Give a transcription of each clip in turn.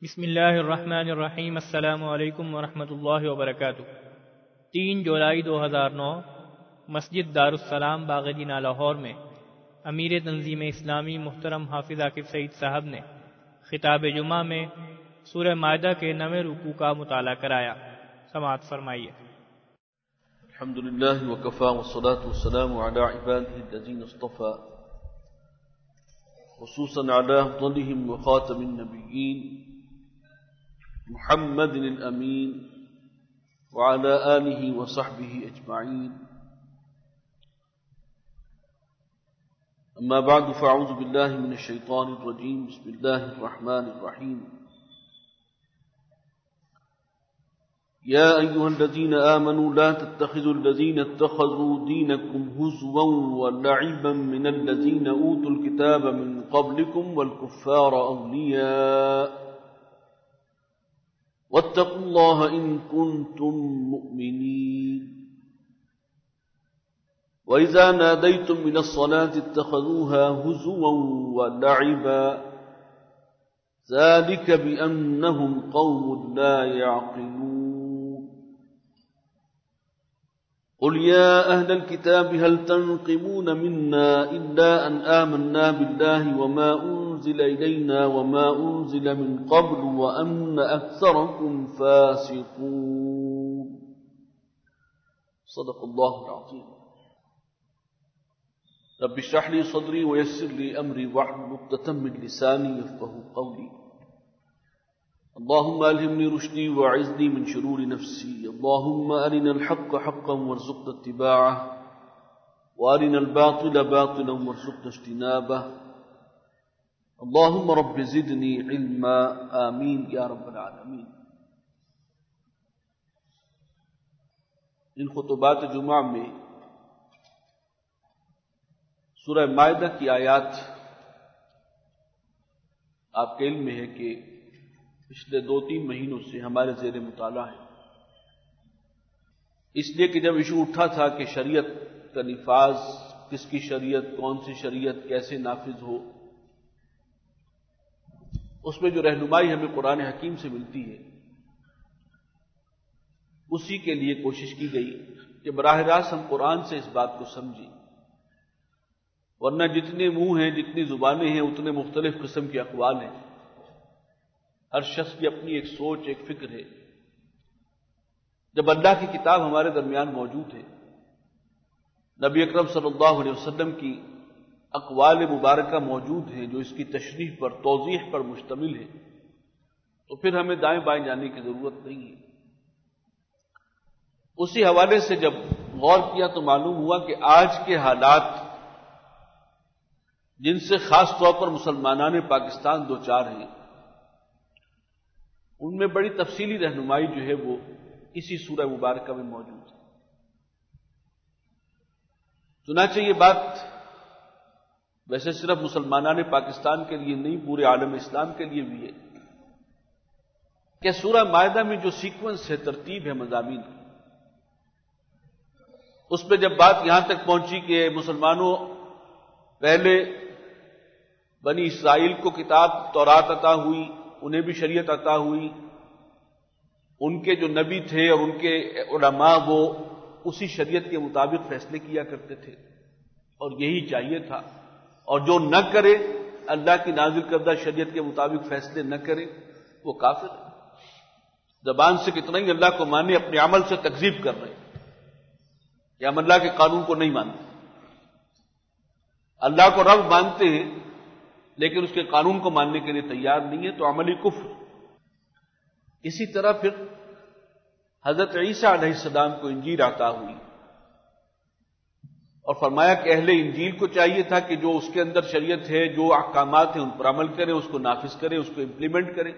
بسم اللہ الرحمن الرحیم۔ السلام علیکم ورحمۃ اللہ وبرکاتہ۔ 3 جولائی 2009 مسجد دارالسلام باغجینہ لاہور میں امیر تنظیم اسلامی محترم حافظ عاقب سعید صاحب نے خطاب جمعہ میں سورہ مائدہ کے 9ویں رکوع کا مطالعہ کرایا۔ سماعت فرمائیے۔ الحمد للہ وکفی والصلاة والسلام علی عباده الذین اصطفى خصوصا علی افضلهم وخاتم النبیین محمد الامین وعلى آلہ وصحبہ اجمعین، اما بعد فاعوذ باللہ من الشیطان الرجیم، بسم اللہ الرحمن الرحیم۔ یا ایہا الذین آمنوا لا تتخذوا الذین اتخذوا دینکم ہزوا ولعبا من الذین اوتوا الکتاب من قبلکم والکفار اولیاء واتقوا اللہ ان کنتم مؤمنین۔ وَإِذَا نَادَيْتُمْ مِنَ الصَّلَاةِ اتَّخَذُوهَا هُزُوًا وَلَعِبًا ذَلِكَ بِأَنَّهُمْ قَوْمٌ لَا يَعْقِلُونَ۔ قُلْ يَا أَهْلَ الْكِتَابِ هَلْ تَنْقِمُونَ مِنَّا إِلَّا أَنْ آمَنَّا بِاللَّهِ وَمَا أُنْزِلَ إِلَيْنَا وَمَا أُنْزِلَ مِنْ قَبْلُ وَأَنَّ أَكْثَرَكُمْ فَاسِقُونَ۔ صدق اللہ العظیم۔ رب اشرح لي صدري ويسر لي امري واحلل عقدة من لساني يفقهوا قولي۔ اللهم الهمني رشدي واعذني من شرور نفسي۔ اللهم ارنا الحق حقا وارزقنا اتباعه وارنا الباطل باطلا وارزقنا اجتنابه۔ اللهم رب زدني علما، آمین یا رب العالمین۔ ان خطبات جمعہ میں سورہ مائدہ کی آیات آپ کے علم میں ہے کہ پچھلے 2-3 مہینوں سے ہمارے زیر مطالعہ ہے، اس لیے کہ جب ایشو اٹھا تھا کہ شریعت کا نفاذ، کس کی شریعت، کون سی شریعت، کیسے نافذ ہو، اس میں جو رہنمائی ہمیں قرآن حکیم سے ملتی ہے اسی کے لیے کوشش کی گئی کہ براہ راست ہم قرآن سے اس بات کو سمجھیں، ورنہ جتنے منہ ہیں، جتنی زبانیں ہیں، اتنے مختلف قسم کے اقوال ہیں، ہر شخص کی اپنی ایک سوچ، ایک فکر ہے۔ جب اللہ کی کتاب ہمارے درمیان موجود ہے، نبی اکرم صلی اللہ علیہ وسلم کی اقوال مبارکہ موجود ہیں جو اس کی تشریح پر، توضیح پر مشتمل ہے، تو پھر ہمیں دائیں بائیں جانے کی ضرورت نہیں ہے۔ اسی حوالے سے جب غور کیا تو معلوم ہوا کہ آج کے حالات جن سے خاص طور پر مسلمانان پاکستان دوچار ہیں، ان میں بڑی تفصیلی رہنمائی جو ہے وہ اسی سورہ مبارکہ میں موجود ہے۔ چنانچہ یہ بات ویسے صرف مسلمانان پاکستان کے لیے نہیں، پورے عالم اسلام کے لیے بھی ہے کہ سورہ مائدہ میں جو سیکوینس ہے، ترتیب ہے مضامین کی، اس پہ جب بات یہاں تک پہنچی کہ مسلمانوں پہلے بنی اسرائیل کو کتاب تورات عطا ہوئی، انہیں بھی شریعت عطا ہوئی، ان کے جو نبی تھے اور ان کے علماء وہ اسی شریعت کے مطابق فیصلے کیا کرتے تھے اور یہی چاہیے تھا، اور جو نہ کرے، اللہ کی نازل کردہ شریعت کے مطابق فیصلے نہ کرے، وہ کافر ہے۔ زبان سے کتنا ہی اللہ کو مانے، اپنے عمل سے تکذیب کر رہے ہیں کہ ہم اللہ کے قانون کو نہیں مانتے۔ اللہ کو رب مانتے ہیں لیکن اس کے قانون کو ماننے کے لیے تیار نہیں ہے، تو عملی کفر۔ اسی طرح پھر حضرت عیسیٰ علیہ السلام کو انجیل عطا ہوئی اور فرمایا کہ اہل انجیل کو چاہیے تھا کہ جو اس کے اندر شریعت ہے، جو احکامات ہیں، ان پر عمل کریں، اس کو نافذ کریں، اس کو امپلیمنٹ کریں۔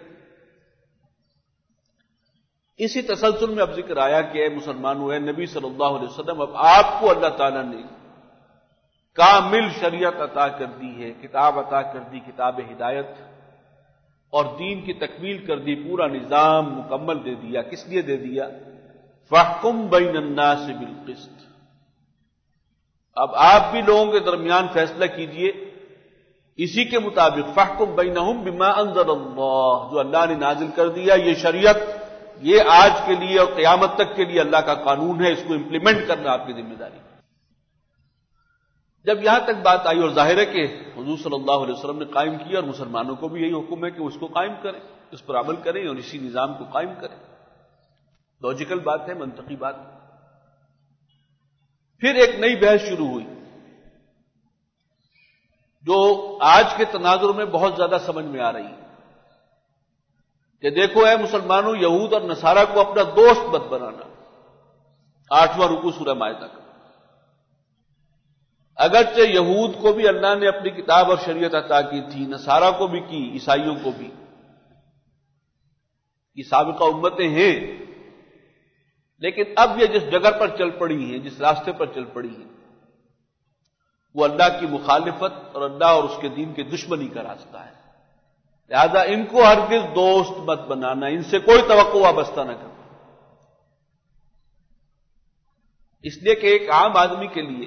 اسی تسلسل میں اب ذکر آیا کہ اے مسلمانوں، اے نبی صلی اللہ علیہ وسلم، اب آپ کو اللہ تعالیٰ نے کامل شریعت عطا کر دی ہے، کتاب عطا کر دی، کتاب ہدایت، اور دین کی تکمیل کر دی، پورا نظام مکمل دے دیا۔ کس لیے دے دیا؟ فاحکم بین الناس بالقسط۔ اب آپ بھی لوگوں کے درمیان فیصلہ کیجئے اسی کے مطابق فاحکم بینہم بما انزل اللہ، جو اللہ نے نازل کر دیا یہ شریعت، یہ آج کے لیے اور قیامت تک کے لیے اللہ کا قانون ہے، اس کو امپلیمنٹ کرنا آپ کی ذمہ داری ہے۔ جب یہاں تک بات آئی، اور ظاہر ہے کہ حضور صلی اللہ علیہ وسلم نے قائم کیا اور مسلمانوں کو بھی یہی حکم ہے کہ وہ اس کو قائم کریں، اس پر عمل کریں اور اسی نظام کو قائم کریں، لاجیکل بات ہے، منطقی بات ہے۔ پھر ایک نئی بحث شروع ہوئی جو آج کے تناظر میں بہت زیادہ سمجھ میں آ رہی ہے کہ دیکھو اے مسلمانوں، یہود اور نصارہ کو اپنا دوست مت بنانا۔ 8واں رکوع سورہ مائدہ کا۔ اگرچہ یہود کو بھی اللہ نے اپنی کتاب اور شریعت عطا کی تھی، نصارہ کو بھی کی، عیسائیوں کو بھی، یہ سابقہ امتیں ہیں، لیکن اب یہ جس جگہ پر چل پڑی ہیں، جس راستے پر چل پڑی ہیں، وہ اللہ کی مخالفت اور اللہ اور اس کے دین کی دشمنی کا راستہ ہے۔ لہذا ان کو ہرگز دوست مت بنانا، ان سے کوئی توقع وابستہ نہ کرنا، اس لیے کہ ایک عام آدمی کے لیے،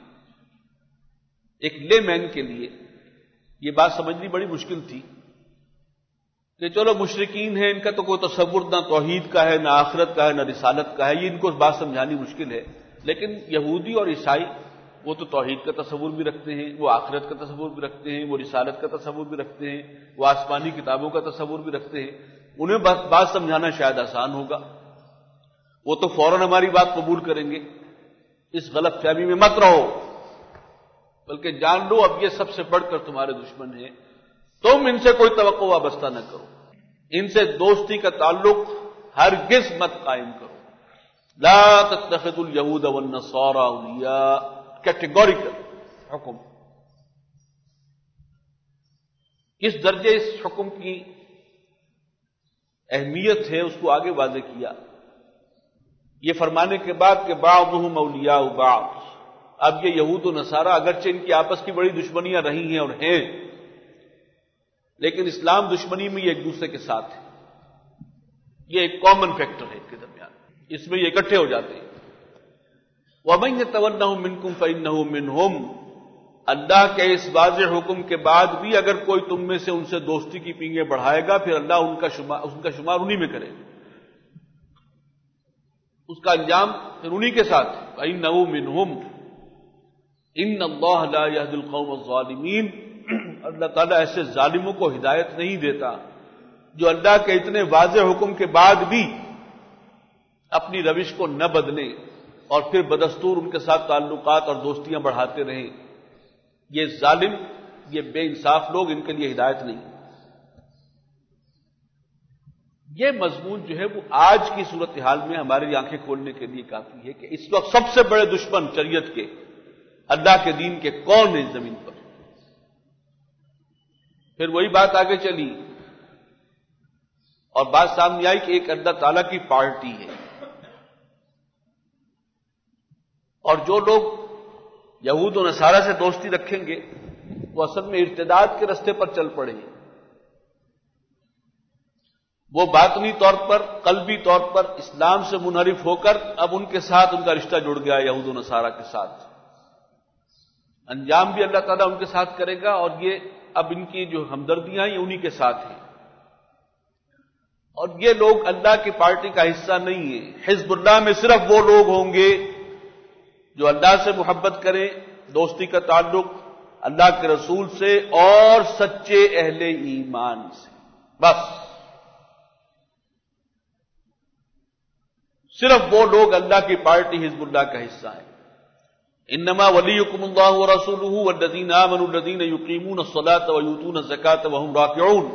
ایک لے مین کے لیے یہ بات سمجھنی بڑی مشکل تھی کہ چلو مشرکین ہیں، ان کا تو کوئی تصور نہ توحید کا ہے، نہ آخرت کا ہے، نہ رسالت کا ہے، یہ ان کو بات سمجھانی مشکل ہے، لیکن یہودی اور عیسائی وہ تو توحید کا تصور بھی رکھتے ہیں، وہ آخرت کا تصور بھی رکھتے ہیں، وہ رسالت کا تصور بھی رکھتے ہیں، وہ آسمانی کتابوں کا تصور بھی رکھتے ہیں، انہیں بات سمجھانا شاید آسان ہوگا، وہ تو فوراً ہماری بات قبول کریں گے۔ اس غلط فہمی میں مت رہو، بلکہ جان لو اب یہ سب سے بڑھ کر تمہارے دشمن ہیں، تم ان سے کوئی توقع وابستہ نہ کرو، ان سے دوستی کا تعلق ہرگز مت قائم کرو۔ لا تتخذوا اليهود والنصارى اولیاء، کیٹیگوریکل حکم۔ کس درجے اس حکم کی اہمیت ہے اس کو آگے واضح کیا، یہ فرمانے کے بعد کہ بعضهم اولیاء بعض، اب یہ یہود و نصارہ اگرچہ ان کی آپس کی بڑی دشمنیاں رہی ہیں اور ہیں، لیکن اسلام دشمنی میں یہ ایک دوسرے کے ساتھ ہے، یہ ایک کامن فیکٹر ہے ان کے درمیان، اس میں یہ اکٹھے ہو جاتے ہیں۔ وَمَن يَتَوَلَّهُم مِّنكُمْ فَإِنَّهُ مِنْهُمْ، اللہ کے اس واضح حکم کے بعد بھی اگر کوئی تم میں سے ان سے دوستی کی پینگیں بڑھائے گا، پھر اللہ ان کا شمار انہی میں کرے گا، اس کا انجام پھر انہی کے ساتھ ہے۔ فَإِنَّهُ مِنْهُمْ إِنَّ اللَّهَ لَا يَهْدِي الْقَوْمَ الظَّالِمِينَ، اللہ تعالیٰ ایسے ظالموں کو ہدایت نہیں دیتا جو اللہ کے اتنے واضح حکم کے بعد بھی اپنی روش کو نہ بدلیں اور پھر بدستور ان کے ساتھ تعلقات اور دوستیاں بڑھاتے رہیں۔ یہ ظالم، یہ بے انصاف لوگ، ان کے لیے ہدایت نہیں۔ یہ مضمون جو ہے وہ آج کی صورتحال میں ہماری آنکھیں کھولنے کے لیے کافی ہے کہ اس وقت سب سے بڑے دشمن شریعت کے، اللہ کے دین کے کون ہیں اس زمین پر۔ پھر وہی بات آگے چلی اور بات سامنے آئی کہ ایک اللہ تعالیٰ کی پارٹی ہے، اور جو لوگ یہود و نصارہ سے دوستی رکھیں گے وہ اصل میں ارتداد کے راستے پر چل پڑیں گے، وہ باطنی طور پر، قلبی طور پر اسلام سے منحرف ہو کر اب ان کے ساتھ ان کا رشتہ جڑ گیا یہود و نصارہ کے ساتھ، انجام بھی اللہ تعالیٰ ان کے ساتھ کرے گا، اور یہ اب ان کی جو ہمدردیاں ہیں انہی کے ساتھ ہیں۔ اور یہ لوگ اللہ کی پارٹی کا حصہ نہیں ہیں۔ حزب اللہ میں صرف وہ لوگ ہوں گے جو اللہ سے محبت کریں، دوستی کا تعلق اللہ کے رسول سے اور سچے اہل ایمان سے، بس صرف وہ لوگ اللہ کی پارٹی حزب اللہ کا حصہ ہیں۔ انما ولیکم اللہ ورسولہ والذین آمنوا الذین یقیمون الصلاۃ ویؤتون الزکاۃ وہم راکعون۔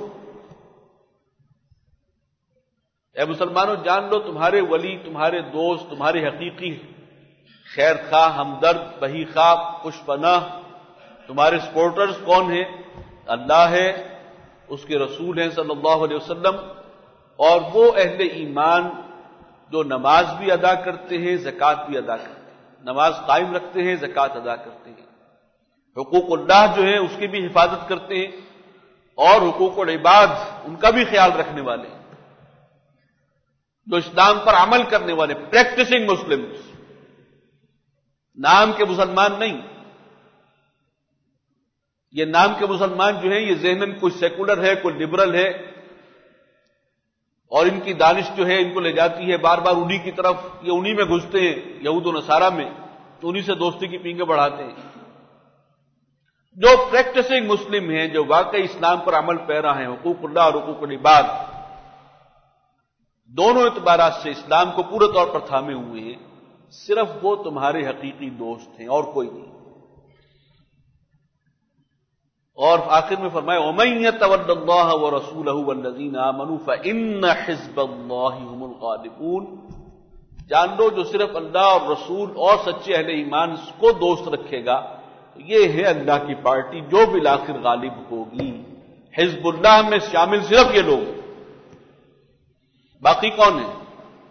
اے مسلمانوں جان لو تمہارے ولی، تمہارے دوست، تمہارے حقیقی خیر خواہ، ہمدرد، بہی خواہ، خوش پناہ، تمہارے سپورٹرز کون ہیں؟ اللہ ہے، اس کے رسول ہیں صلی اللہ علیہ وسلم، اور وہ اہل ایمان جو نماز بھی ادا کرتے ہیں، زکوٰۃ بھی ادا کرتے ہیں، نماز قائم رکھتے ہیں، زکوٰۃ ادا کرتے ہیں، حقوق اللہ جو ہیں اس کی بھی حفاظت کرتے ہیں، اور حقوق العباد ان کا بھی خیال رکھنے والے ہیں، جو اسلام پر عمل کرنے والے، پریکٹسنگ مسلمز، نام کے مسلمان نہیں۔ یہ نام کے مسلمان جو ہیں یہ ذہناً کوئی سیکولر ہے، کوئی لبرل ہے، اور ان کی دانش جو ہے ان کو لے جاتی ہے بار بار انہی کی طرف، یہ انہی میں گھستے ہیں یہود و نصارہ میں، تو انہی سے دوستی کی پینگیں بڑھاتے ہیں۔ جو پریکٹسنگ مسلم ہیں، جو واقعی اسلام پر عمل پیرا ہیں، حقوق اللہ اور حقوق العباد دونوں اعتبارات سے اسلام کو پورے طور پر تھامے ہوئے ہیں، صرف وہ تمہارے حقیقی دوست ہیں اور کوئی نہیں۔ اور آخر میں فرمایا وَمَن يَتَوَلَّ اللَّهَ وَرَسُولَهُ وَالَّذِينَ آمَنُوا فَإِنَّ حِزْبَ اللَّهِ هُمُ الْغَالِبُونَ، جان لو جو صرف اللہ اور رسول اور سچے اہل ایمان کو دوست رکھے گا یہ ہے اللہ کی پارٹی جو بالآخر غالب ہوگی۔ حزب اللہ میں شامل صرف یہ لوگ، باقی کون ہیں؟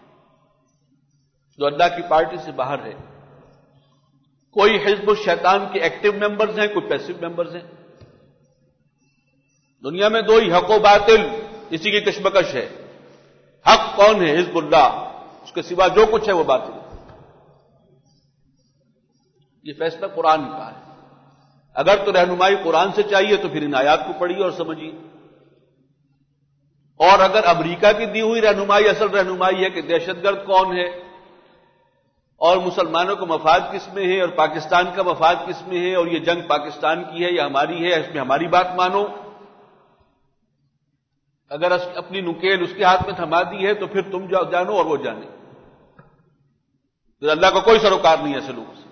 جو اللہ کی پارٹی سے باہر ہے۔ کوئی حزب الشیطان کے ایکٹیو ممبرز ہیں، کوئی پیسو ممبرز ہیں۔ دنیا میں دو ہی، حق و باطل، اسی کی کشمکش ہے۔ حق کون ہے؟ حزب اللہ، اس کے سوا جو کچھ ہے وہ باطل ہے۔ یہ فیصلہ قرآن کا ہے۔ اگر تو رہنمائی قرآن سے چاہیے تو پھر ان آیات کو پڑھیے اور سمجھیے، اور اگر امریکہ کی دی ہوئی رہنمائی اصل رہنمائی ہے کہ دہشت گرد کون ہے اور مسلمانوں کا مفاد کس میں ہے اور پاکستان کا مفاد کس میں ہے اور یہ جنگ پاکستان کی ہے یا ہماری ہے، اس میں ہماری بات مانو، اگر اپنی نکیل اس کے ہاتھ میں تھما دی ہے تو پھر تم جانو اور وہ جانے، پھر اللہ کا کوئی سروکار نہیں ہے ایسے لوگوں سے۔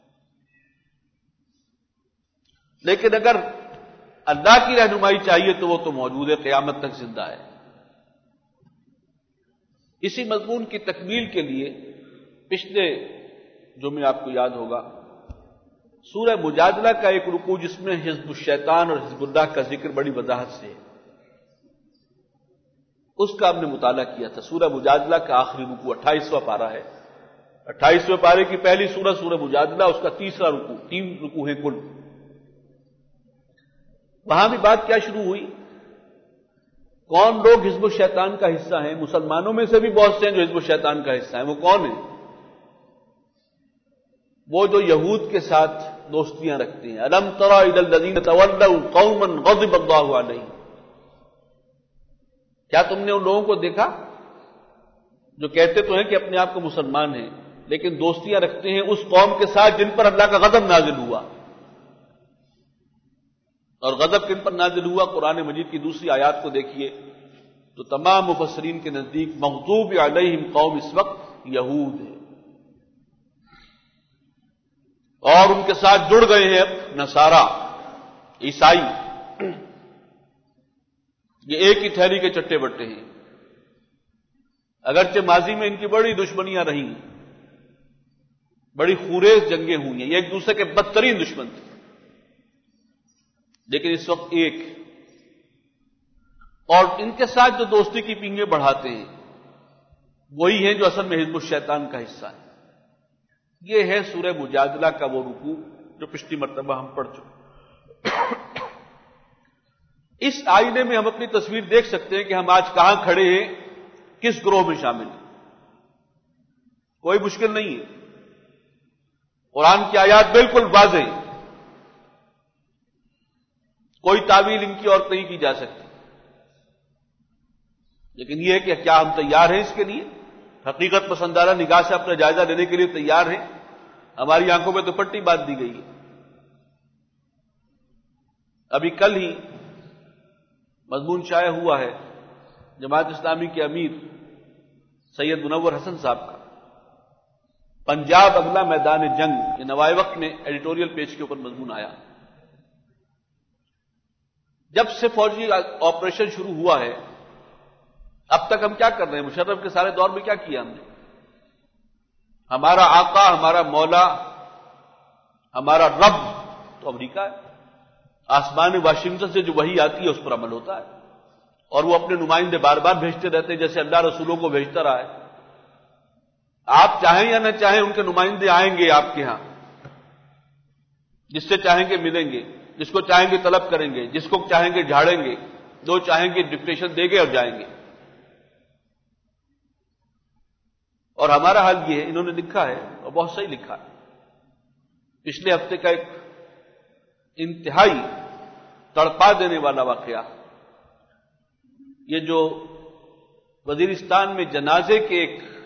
لیکن اگر اللہ کی رہنمائی چاہیے تو وہ تو موجود ہے، قیامت تک زندہ ہے۔ اسی مضمون کی تکمیل کے لیے پچھلے جمعے آپ کو یاد ہوگا سورہ مجادلہ کا ایک رکوع جس میں حزب الشیطان اور حزب اللہ کا ذکر بڑی وضاحت سے ہے، اس کا ہم نے مطالعہ کیا تھا۔ سورہ مجادلہ کا آخری رکوع 28واں پارہ ہے، 28ویں پارے کی پہلی سورہ مجادلہ، اس کا تیسرا رکوع، 3 رکوع ہیں کل۔ وہاں بھی بات کیا شروع ہوئی؟ کون لوگ حزب الشیطان کا حصہ ہیں؟ مسلمانوں میں سے بھی بہت سے ہیں جو حزب الشیطان کا حصہ ہیں۔ وہ کون ہیں؟ وہ جو یہود کے ساتھ دوستیاں رکھتے ہیں۔ الم تر الی الذین تولوا قوما غضب اللہ علیہم، کیا تم نے ان لوگوں کو دیکھا جو کہتے تو ہیں کہ اپنے آپ کو مسلمان ہیں لیکن دوستیاں رکھتے ہیں اس قوم کے ساتھ جن پر اللہ کا غضب نازل ہوا؟ اور غضب کن پر نازل ہوا؟ قرآن مجید کی دوسری آیات کو دیکھیے تو تمام مفسرین کے نزدیک مغضوب علیہم قوم اس وقت یہود ہے، اور ان کے ساتھ جڑ گئے ہیں نصارہ، عیسائی، یہ ایک ہی تھیلی کے چٹے بٹے ہیں۔ اگرچہ ماضی میں ان کی بڑی دشمنیاں رہی، بڑی خوریز جنگیں ہوئی ہیں، یہ ایک دوسرے کے بدترین دشمن تھے، لیکن اس وقت ایک، اور ان کے ساتھ جو دوستی کی پینگیں بڑھاتے ہیں وہی ہیں جو اصل میں حزب الشیطان کا حصہ ہے۔ یہ ہے سورہ مجادلہ کا وہ رکوع جو پچھلی مرتبہ ہم پڑھ چکے۔ اس آئینے میں ہم اپنی تصویر دیکھ سکتے ہیں کہ ہم آج کہاں کھڑے ہیں، کس گروہ میں شامل ہیں۔ کوئی مشکل نہیں ہے، قرآن کی آیات بالکل واضح ہیں، کوئی تعویل ان کی اور نہیں کی جا سکتی۔ لیکن یہ ہے کہ کیا ہم تیار ہیں اس کے لیے؟ حقیقت پسندانہ نگاہ سے اپنا جائزہ لینے کے لیے تیار ہیں؟ ہماری آنکھوں میں تو پٹی باندھ دی گئی ہے۔ ابھی کل ہی مضمون شائع ہوا ہے جماعت اسلامی کے امیر سید منور حسن صاحب کا، پنجاب اگلا میدان جنگ، یہ نوائے وقت میں ایڈیٹوریل پیج کے اوپر مضمون آیا۔ جب سے فوجی آپریشن شروع ہوا ہے اب تک ہم کیا کر رہے ہیں؟ مشرف کے سارے دور میں کیا کیا ہم نے؟ ہمارا آقا، ہمارا مولا، ہمارا رب تو امریکہ ہے۔ آسمان واشنگٹن سے جو وحی آتی ہے اس پر عمل ہوتا ہے، اور وہ اپنے نمائندے بار بار بھیجتے رہتے ہیں جیسے اللہ رسولوں کو بھیجتا رہا ہے۔ آپ چاہیں یا نہ چاہیں ان کے نمائندے آئیں گے آپ کے ہاں، جس سے چاہیں گے ملیں گے، جس کو چاہیں گے طلب کریں گے، جس کو چاہیں گے جھاڑیں گے، جو چاہیں گے ڈکٹیشن دیں گے اور جائیں گے۔ اور ہمارا حال یہ ہے، انہوں نے لکھا ہے اور بہت صحیح لکھا ہے، پچھلے ہفتے کا ایک انتہائی تڑپا دینے والا واقعہ، یہ جو وزیرستان میں جنازے کے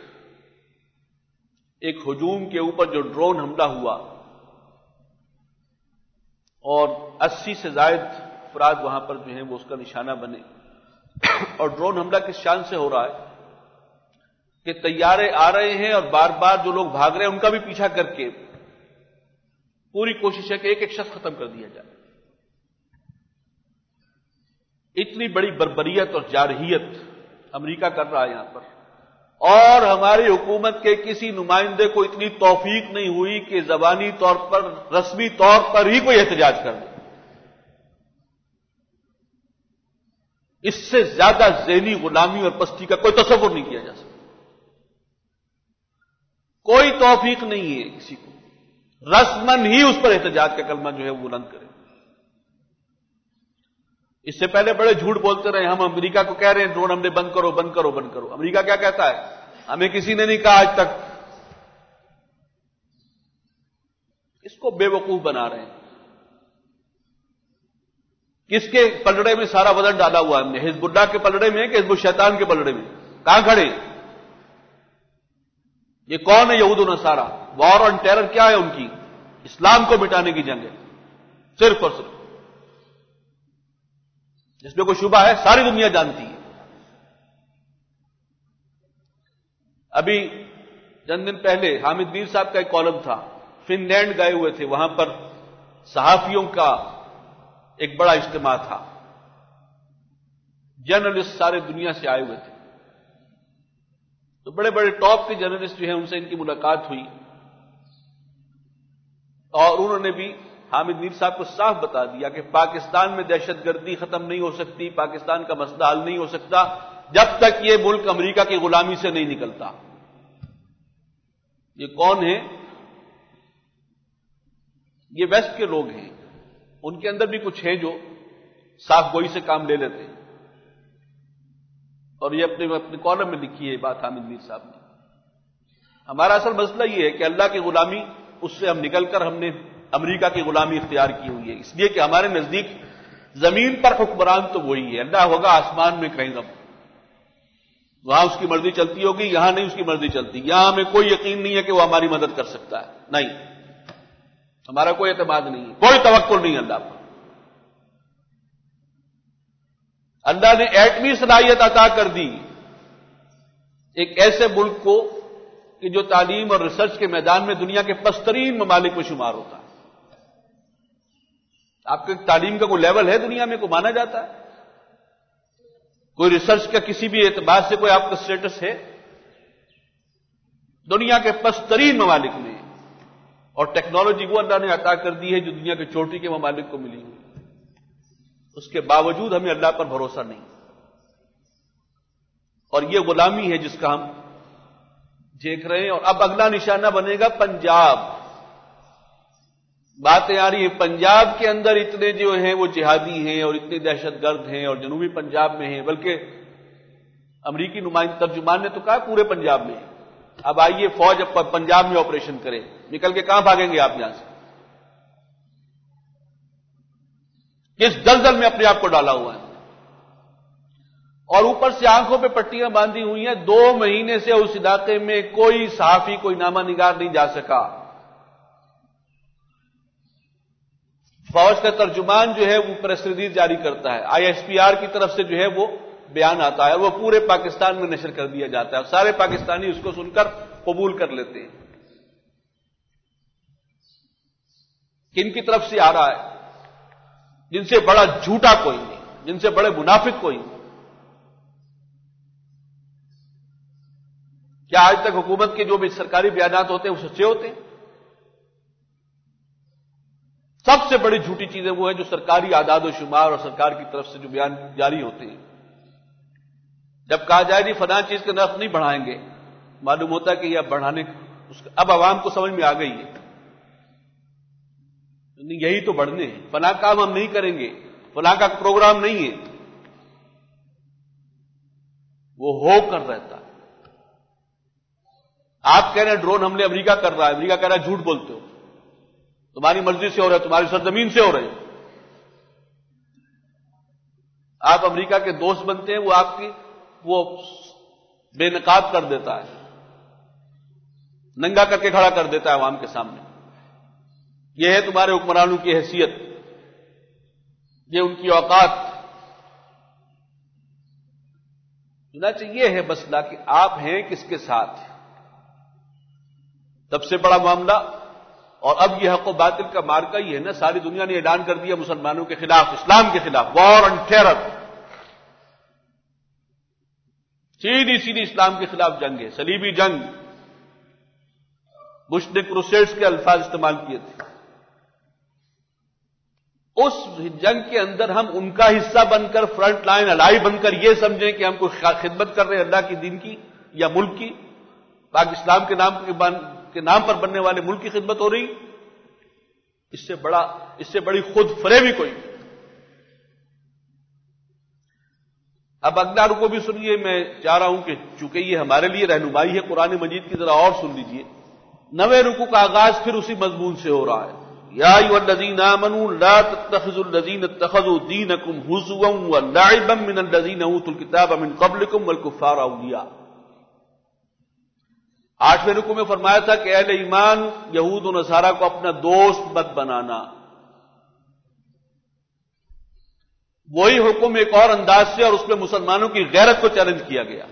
ایک ہجوم کے اوپر جو ڈرون حملہ ہوا اور 80 سے زائد افراد وہاں پر جو ہیں وہ اس کا نشانہ بنے، اور ڈرون حملہ کس شان سے ہو رہا ہے کہ طیارے آ رہے ہیں اور بار بار جو لوگ بھاگ رہے ہیں ان کا بھی پیچھا کر کے پوری کوشش ہے کہ ایک ایک شخص ختم کر دیا جائے۔ اتنی بڑی بربریت اور جارحیت امریکہ کر رہا ہے یہاں پر، اور ہماری حکومت کے کسی نمائندے کو اتنی توفیق نہیں ہوئی کہ زبانی طور پر، رسمی طور پر ہی کوئی احتجاج کر دے۔ اس سے زیادہ ذہنی غلامی اور پستی کا کوئی تصور نہیں کیا جا سکتا۔ کوئی توفیق نہیں ہے کسی کو رسمن ہی اس پر احتجاج کا کلمہ جو ہے وہ بلند کرے۔ اس سے پہلے بڑے جھوٹ بولتے رہے، ہم امریکہ کو کہہ رہے ہیں ڈرون حملے بند کرو بند کرو بند کرو۔ امریکہ کیا کہتا ہے؟ ہمیں کسی نے نہیں کہا آج تک۔ اس کو بے وقوف بنا رہے ہیں۔ کس کے پلڑے میں سارا وزن ڈالا ہوا ہے ہم نے؟ حزب اللہ کے پلڑے میں کہ حزب الشیطان کے پلڑے میں؟ کہاں کھڑے؟ یہ کون ہے یہود و نصارہ؟ وار آن ٹیرر کیا ہے ان کی؟ اسلام کو مٹانے کی جنگ ہے صرف اور صرف، جس میں کوئی شبہ ہے ساری دنیا جانتی ہے۔ ابھی چند دن پہلے حامد میر صاحب کا ایک کالم تھا، فن لینڈ گئے ہوئے تھے، وہاں پر صحافیوں کا ایک بڑا اجتماع تھا، جرنلسٹ سارے دنیا سے آئے ہوئے تھے، تو بڑے بڑے ٹاپ کے جرنلسٹ جو ہیں ان سے ان کی ملاقات ہوئی، اور انہوں نے بھی حامد میر صاحب کو صاف بتا دیا کہ پاکستان میں دہشت گردی ختم نہیں ہو سکتی، پاکستان کا مسئلہ حل نہیں ہو سکتا جب تک یہ ملک امریکہ کی غلامی سے نہیں نکلتا۔ یہ کون ہیں؟ یہ ویسٹ کے لوگ ہیں، ان کے اندر بھی کچھ ہیں جو صاف گوئی سے کام لے لیتے ہیں، اور یہ اپنے کالم میں لکھی ہے بات حامد میر صاحب نے۔ ہمارا اصل مسئلہ یہ ہے کہ اللہ کی غلامی، اس سے ہم نکل کر ہم نے امریکہ کی غلامی اختیار کی ہوئی ہے، اس لیے کہ ہمارے نزدیک زمین پر حکمران تو وہی ہے، اللہ ہوگا آسمان میں کہیں رب، وہاں اس کی مرضی چلتی ہوگی، یہاں نہیں اس کی مرضی چلتی، یہاں ہمیں کوئی یقین نہیں ہے کہ وہ ہماری مدد کر سکتا ہے، نہیں، ہمارا کوئی اعتماد نہیں ہے، کوئی توکل نہیں اللہ پر۔ اللہ نے ایٹمی صلاحیت عطا کر دی ایک ایسے ملک کو کہ جو تعلیم اور ریسرچ کے میدان میں دنیا کے پسترین ممالک میں شمار ہوتا ہے۔ آپ کے تعلیم کا کوئی لیول ہے دنیا میں، کوئی مانا جاتا ہے؟ کوئی ریسرچ کا کسی بھی اعتبار سے کوئی آپ کا اسٹیٹس ہے؟ دنیا کے پسترین ممالک میں، اور ٹیکنالوجی وہ اللہ نے عطا کر دی ہے جو دنیا کے چوٹی کے ممالک کو ملی ہوئی، اس کے باوجود ہمیں اللہ پر بھروسہ نہیں، اور یہ غلامی ہے جس کا ہم دیکھ رہے ہیں۔ اور اب اگلا نشانہ بنے گا پنجاب۔ باتیں آ رہی ہیں پنجاب کے اندر اتنے جو ہیں وہ جہادی ہیں اور اتنے دہشت گرد ہیں، اور جنوبی پنجاب میں ہیں، بلکہ امریکی نمائندہ ترجمان نے تو کہا پورے پنجاب میں۔ اب آئیے فوج اب پنجاب میں آپریشن کرے، نکل کے کہاں بھاگیں گے آپ یہاں سے؟ کس دلدل میں اپنے آپ کو ڈالا ہوا ہے، اور اوپر سے آنکھوں پہ پٹیاں باندھی ہوئی ہیں۔ 2 مہینے سے اس علاقے میں کوئی صحافی، کوئی نامہ نگار نہیں جا سکا۔ فوج کا ترجمان جو ہے وہ پریس ریلیز جاری کرتا ہے، ISPR کی طرف سے جو ہے وہ بیان آتا ہے، اور وہ پورے پاکستان میں نشر کر دیا جاتا ہے، اور سارے پاکستانی اس کو سن کر قبول کر لیتے ہیں۔ کن کی طرف سے آ رہا ہے؟ جن سے بڑا جھوٹا کوئی نہیں، جن سے بڑے منافق کوئی نہیں۔ کیا آج تک حکومت کے جو بھی سرکاری بیانات ہوتے ہیں وہ سچے ہوتے ہیں؟ سب سے بڑی جھوٹی چیزیں وہ ہیں جو سرکاری اعداد و شمار اور سرکار کی طرف سے جو بیان جاری ہوتے ہیں۔ جب کہا جائے جی فلاں چیز کے نرخ نہیں بڑھائیں گے، معلوم ہوتا ہے کہ یہ اب بڑھانے اب عوام کو سمجھ میں آ گئی ہے، یہی تو بڑھنے ہیں، فلاں کام ہم نہیں کریں گے، فلاں کا پروگرام نہیں ہے، وہ ہو کر رہتا ہے۔ آپ کہہ رہے ہیں ڈرون حملے امریکہ کر رہا ہے، امریکہ کہہ رہا ہے جھوٹ بولتے ہو، تمہاری مرضی سے ہو رہا ہے، تمہاری سرزمین سے ہو رہے ہیں۔ آپ امریکہ کے دوست بنتے ہیں، وہ آپ کی وہ بے نقاب کر دیتا ہے، ننگا کر کے کھڑا کر دیتا ہے عوام کے سامنے. یہ ہے تمہارے حکمرانوں کی حیثیت، یہ ان کی اوقات. چنانچہ یہ ہے مسئلہ کہ آپ ہیں کس کے ساتھ. سب سے بڑا معاملہ، اور اب یہ حق و باطل کا مارکا ہی ہے نا. ساری دنیا نے اعلان کر دیا مسلمانوں کے خلاف، اسلام کے خلاف، وار آن ٹیرر. سیدھی سیدھی اسلام کے خلاف جنگ ہے، صلیبی جنگ. بش نے کروسیڈز کے الفاظ استعمال کیے تھے. اس جنگ کے اندر ہم ان کا حصہ بن کر، فرنٹ لائن الائی بن کر یہ سمجھیں کہ ہم کوئی خدمت کر رہے ہیں اللہ کی دین کی یا ملک کی، پاک اسلام کے نام پر بننے والے ملک کی خدمت ہو رہی. اس سے بڑی خود فریبی کوئی. اب اگلا رکو بھی سنیے. میں چاہ رہا ہوں کہ چونکہ یہ ہمارے لیے رہنمائی ہے قرآن مجید کی، ذرا اور سن لیجئے. 9ویں رکو کا آغاز پھر اسی مضمون سے ہو رہا ہے. یا ایھا الذین آمنوا لا تتخذوا الذین اتخذوا دینکم ہزوا ولعبا من الذین اوتوا الکتاب من قبلکم والکفار اولیاء. 8ویں رکو میں فرمایا تھا کہ اہل ایمان یہود و نصارہ کو اپنا دوست مت بنانا. وہی حکم ایک اور انداز سے، اور اس میں مسلمانوں کی غیرت کو چیلنج کیا گیا.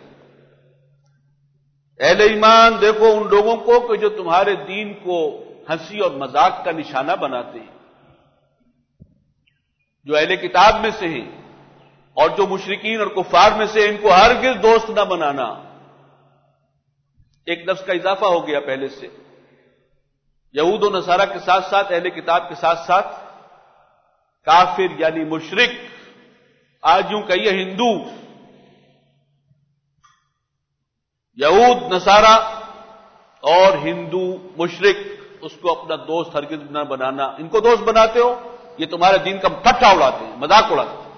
اہل ایمان دیکھو ان لوگوں کو کہ جو تمہارے دین کو ہنسی اور مذاق کا نشانہ بناتے ہیں، جو اہل کتاب میں سے ہیں اور جو مشرکین اور کفار میں سے، ان کو ہرگز دوست نہ بنانا. ایک لفظ کا اضافہ ہو گیا پہلے سے. یہود و نصارہ کے ساتھ ساتھ، اہل کتاب کے ساتھ ساتھ کافر یعنی مشرک، آج یوں کہیے ہندو، یہود نصارہ اور ہندو مشرک، اس کو اپنا دوست ہرگز نہ بنانا. ان کو دوست بناتے ہو، یہ تمہارے دین کا ٹھٹھا اڑاتے ہیں، مذاق اڑاتے ہیں،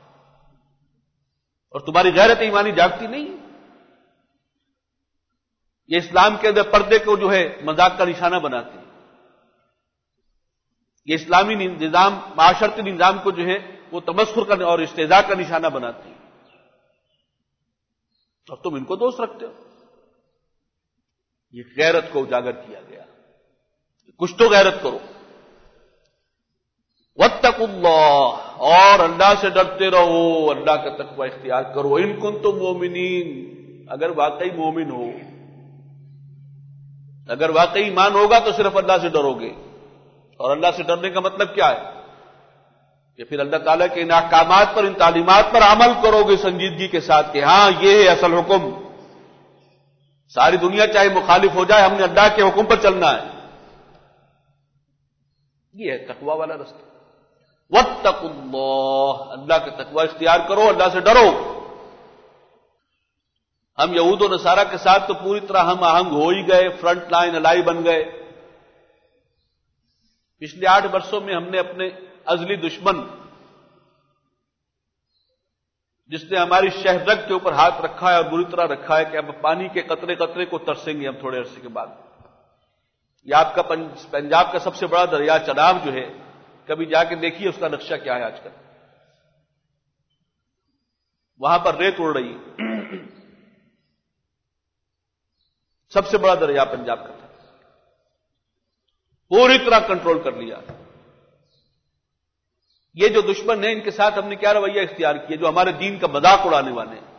اور تمہاری غیرت ایمانی جاگتی نہیں. یہ اسلام کے اندر پردے کو جو ہے مذاق کا نشانہ بناتے ہیں. یہ اسلامی نظام، معاشرتی نظام کو جو ہے وہ تمسخر کا اور استہزاء کا نشانہ بناتے ہیں، اور تم ان کو دوست رکھتے ہو. یہ غیرت کو اجاگر کیا گیا. کچھ تو غیرت کرو. واتقوا اللہ، اور اللہ سے ڈرتے رہو، اللہ کا تقوی اختیار کرو. ان کنتم مومنین، اگر واقعی مومن ہو، اگر واقعی ایمان ہوگا تو صرف اللہ سے ڈرو گے. اور اللہ سے ڈرنے کا مطلب کیا ہے؟ کہ پھر اللہ تعالیٰ کے ان احکامات پر، ان تعلیمات پر عمل کرو گے سنجیدگی کے ساتھ کہ ہاں یہ ہے اصل حکم. ساری دنیا چاہے مخالف ہو جائے، ہم نے اللہ کے حکم پر چلنا ہے. یہ ہے تقوی والا رستہ. واتقوا اللہ، اللہ کا تقوی اختیار کرو، اللہ سے ڈرو. ہم یہود و نصارہ کے ساتھ تو پوری طرح ہم آہنگ ہو ہی گئے، فرنٹ لائن الائی بن گئے. پچھلے 8 برسوں میں ہم نے اپنے ازلی دشمن، جس نے ہماری شہرگ کے اوپر ہاتھ رکھا ہے اور بری طرح رکھا ہے کہ اب پانی کے قطرے قطرے کو ترسیں گے ہم تھوڑے عرصے کے بعد. یہ آپ کا پنجاب کا سب سے بڑا دریا چناب جو ہے، کبھی جا کے دیکھیے اس کا نقشہ کیا ہے آج کل. وہاں پر ریت اڑ رہی ہے. سب سے بڑا دریا پنجاب کا تھا، پوری طرح کنٹرول کر لیا. یہ جو دشمن ہیں، ان کے ساتھ ہم نے کیا رویہ اختیار کیا؟ جو ہمارے دین کا مذاق اڑانے والے ہیں،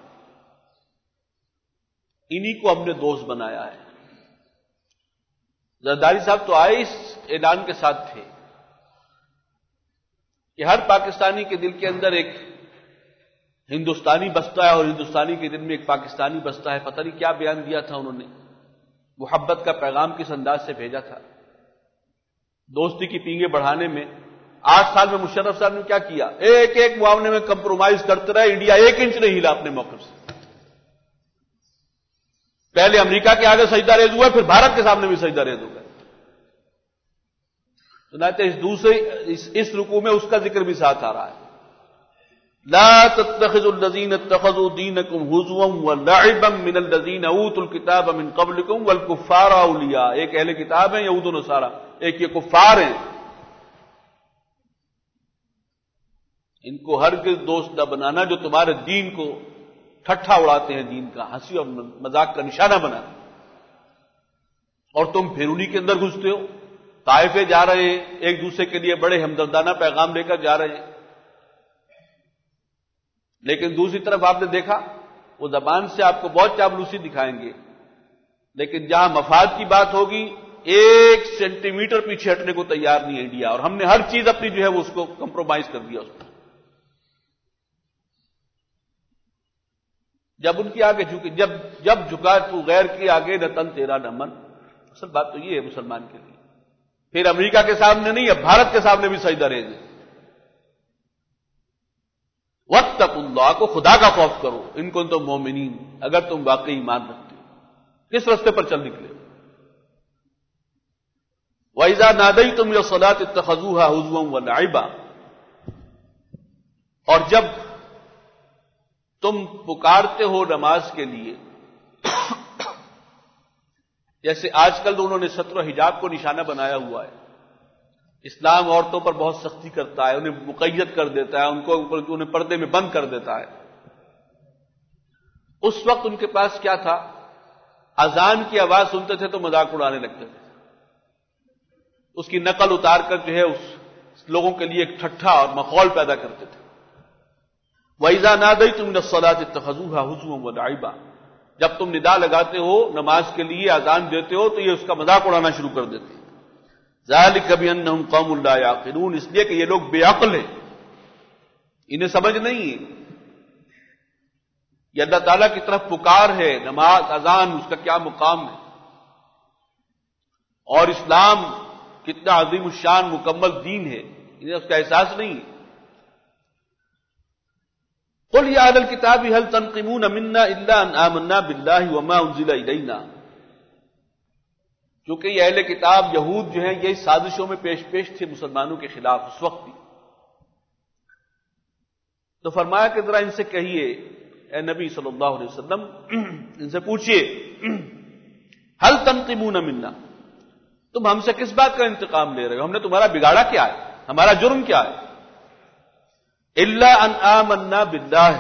انہی کو ہم نے دوست بنایا ہے. زرداری صاحب تو آئے اس اعلان کے ساتھ تھے کہ ہر پاکستانی کے دل کے اندر ایک ہندوستانی بستا ہے، اور ہندوستانی کے دل میں ایک پاکستانی بستا ہے. پتہ نہیں کیا بیان دیا تھا انہوں نے، محبت کا پیغام کس انداز سے بھیجا تھا. دوستی کی پینگیں بڑھانے میں 8 سال میں مشرف صاحب نے کیا کیا؟ ایک ایک معاملے میں کمپرومائز کرتے رہے. انڈیا 1 انچ نہیں ہلا اپنے موقف سے. پہلے امریکہ کے آگے سجدہ ریز ہوا، پھر بھارت کے سامنے بھی سجدہ ریز ہو گئے. سناتے اس رکوع میں اس کا ذکر بھی ساتھ آ رہا ہے. لا تتخذوا الذين اتخذوا دينكم هزوا ولعبا من الذين اوتوا الكتاب من قبلكم والكفار اولیاء. ایک اہل کتاب ہیں یہود و نصارہ، ایک یہ کفار ہیں. ان کو ہرگز دوست نہ بنانا جو تمہارے دین کو ٹھٹھا اڑاتے ہیں، دین کا ہنسی اور مذاق کا نشانہ بناتے ہیں، اور تم پھر انہی کے اندر گھستے ہو۔ طائفے جا رہے ہیں، ایک دوسرے کے لیے بڑے ہمدردانہ پیغام لے کر جا رہے ہیں، لیکن دوسری طرف آپ نے دیکھا وہ زبان سے آپ کو بہت چاپلوسی دکھائیں گے، لیکن جہاں مفاد کی بات ہوگی 1 سینٹی میٹر پیچھے ہٹنے کو تیار نہیں ہے انڈیا، اور ہم نے ہر چیز اپنی جو ہے وہ اس کو کمپرومائز کر دیا اس کو۔ جب ان کی آگے جھکے، جب جھکا تو غیر کے آگے نہ تن تیرا نہ من، اصل بات تو یہ ہے مسلمان کے لیے۔ پھر امریکہ کے سامنے نہیں، اب بھارت کے سامنے بھی سجدہ ریز ہے۔ واتقوا اللہ، کو خدا کا خوف کرو، ان کنتم مومنین، اگر تم واقعی ایمان رکھتے ہو۔ کس راستے پر چل نکلے؟ وَإِذَا نَادَيْتُمْ إِلَى الصَّلَاةِ اتَّخَذُوهَا هُزُوًا وَلَعِبًا، اور جب تم پکارتے ہو نماز کے لیے، جیسے آج کل تو انہوں نے ستر و حجاب کو نشانہ بنایا ہوا ہے، اسلام عورتوں پر بہت سختی کرتا ہے، انہیں مقید کر دیتا ہے، انہیں پردے میں بند کر دیتا ہے۔ اس وقت ان کے پاس کیا تھا؟ اذان کی آواز سنتے تھے تو مذاق اڑانے لگتے تھے، اس کی نقل اتار کر جو ہے اس لوگوں کے لیے ایک ٹھٹھا اور مخول پیدا کرتے تھے۔ وَإِذَا نَادَيْتُمْ إِلَى الصَّلَاةِ اتَّخَذُوهَا هُزُوًا وَلَعِبًا، جب تم ندا لگاتے ہو نماز کے لیے، اذان دیتے ہو تو یہ اس کا مذاق اڑانا شروع کر دیتے ہیں۔ ذَلِكَ بِأَنَّهُمْ قَوْمٌ لَا يَعْقِلُونَ، اس لیے کہ یہ لوگ بے عقل ہیں، انہیں سمجھ نہیں ہے۔ یہ اللہ تعالیٰ کی طرف پکار ہے، نماز اذان اس کا کیا مقام ہے، اور اسلام کتنا عظیم الشان مکمل دین ہے، انہیں اس کا احساس نہیں ہے۔ قُلْ يَا أَهْلَ الْكِتَابِ هَلْ تَنْقِمُونَ مِنَّا إِلَّا أَنْ آمَنَّا بِاللَّهِ وَمَا أُنزِلَ إِلَيْنَا، چونکہ یہ اہل کتاب یہود جو ہیں یہ سازشوں میں پیش تھے مسلمانوں کے خلاف اس وقت بھی، تو فرمایا کہ ذرا ان سے کہیے اے نبی صلی اللہ علیہ وسلم، ان سے پوچھئے هَلْ تَنْقِمُونَ مِنَّا، تم ہم سے کس بات کا انتقام لے رہے ہو؟ ہم نے تمہارا بگاڑا کیا ہے؟ ہمارا جرم کیا ہے؟ الا ان آمنا باللہ،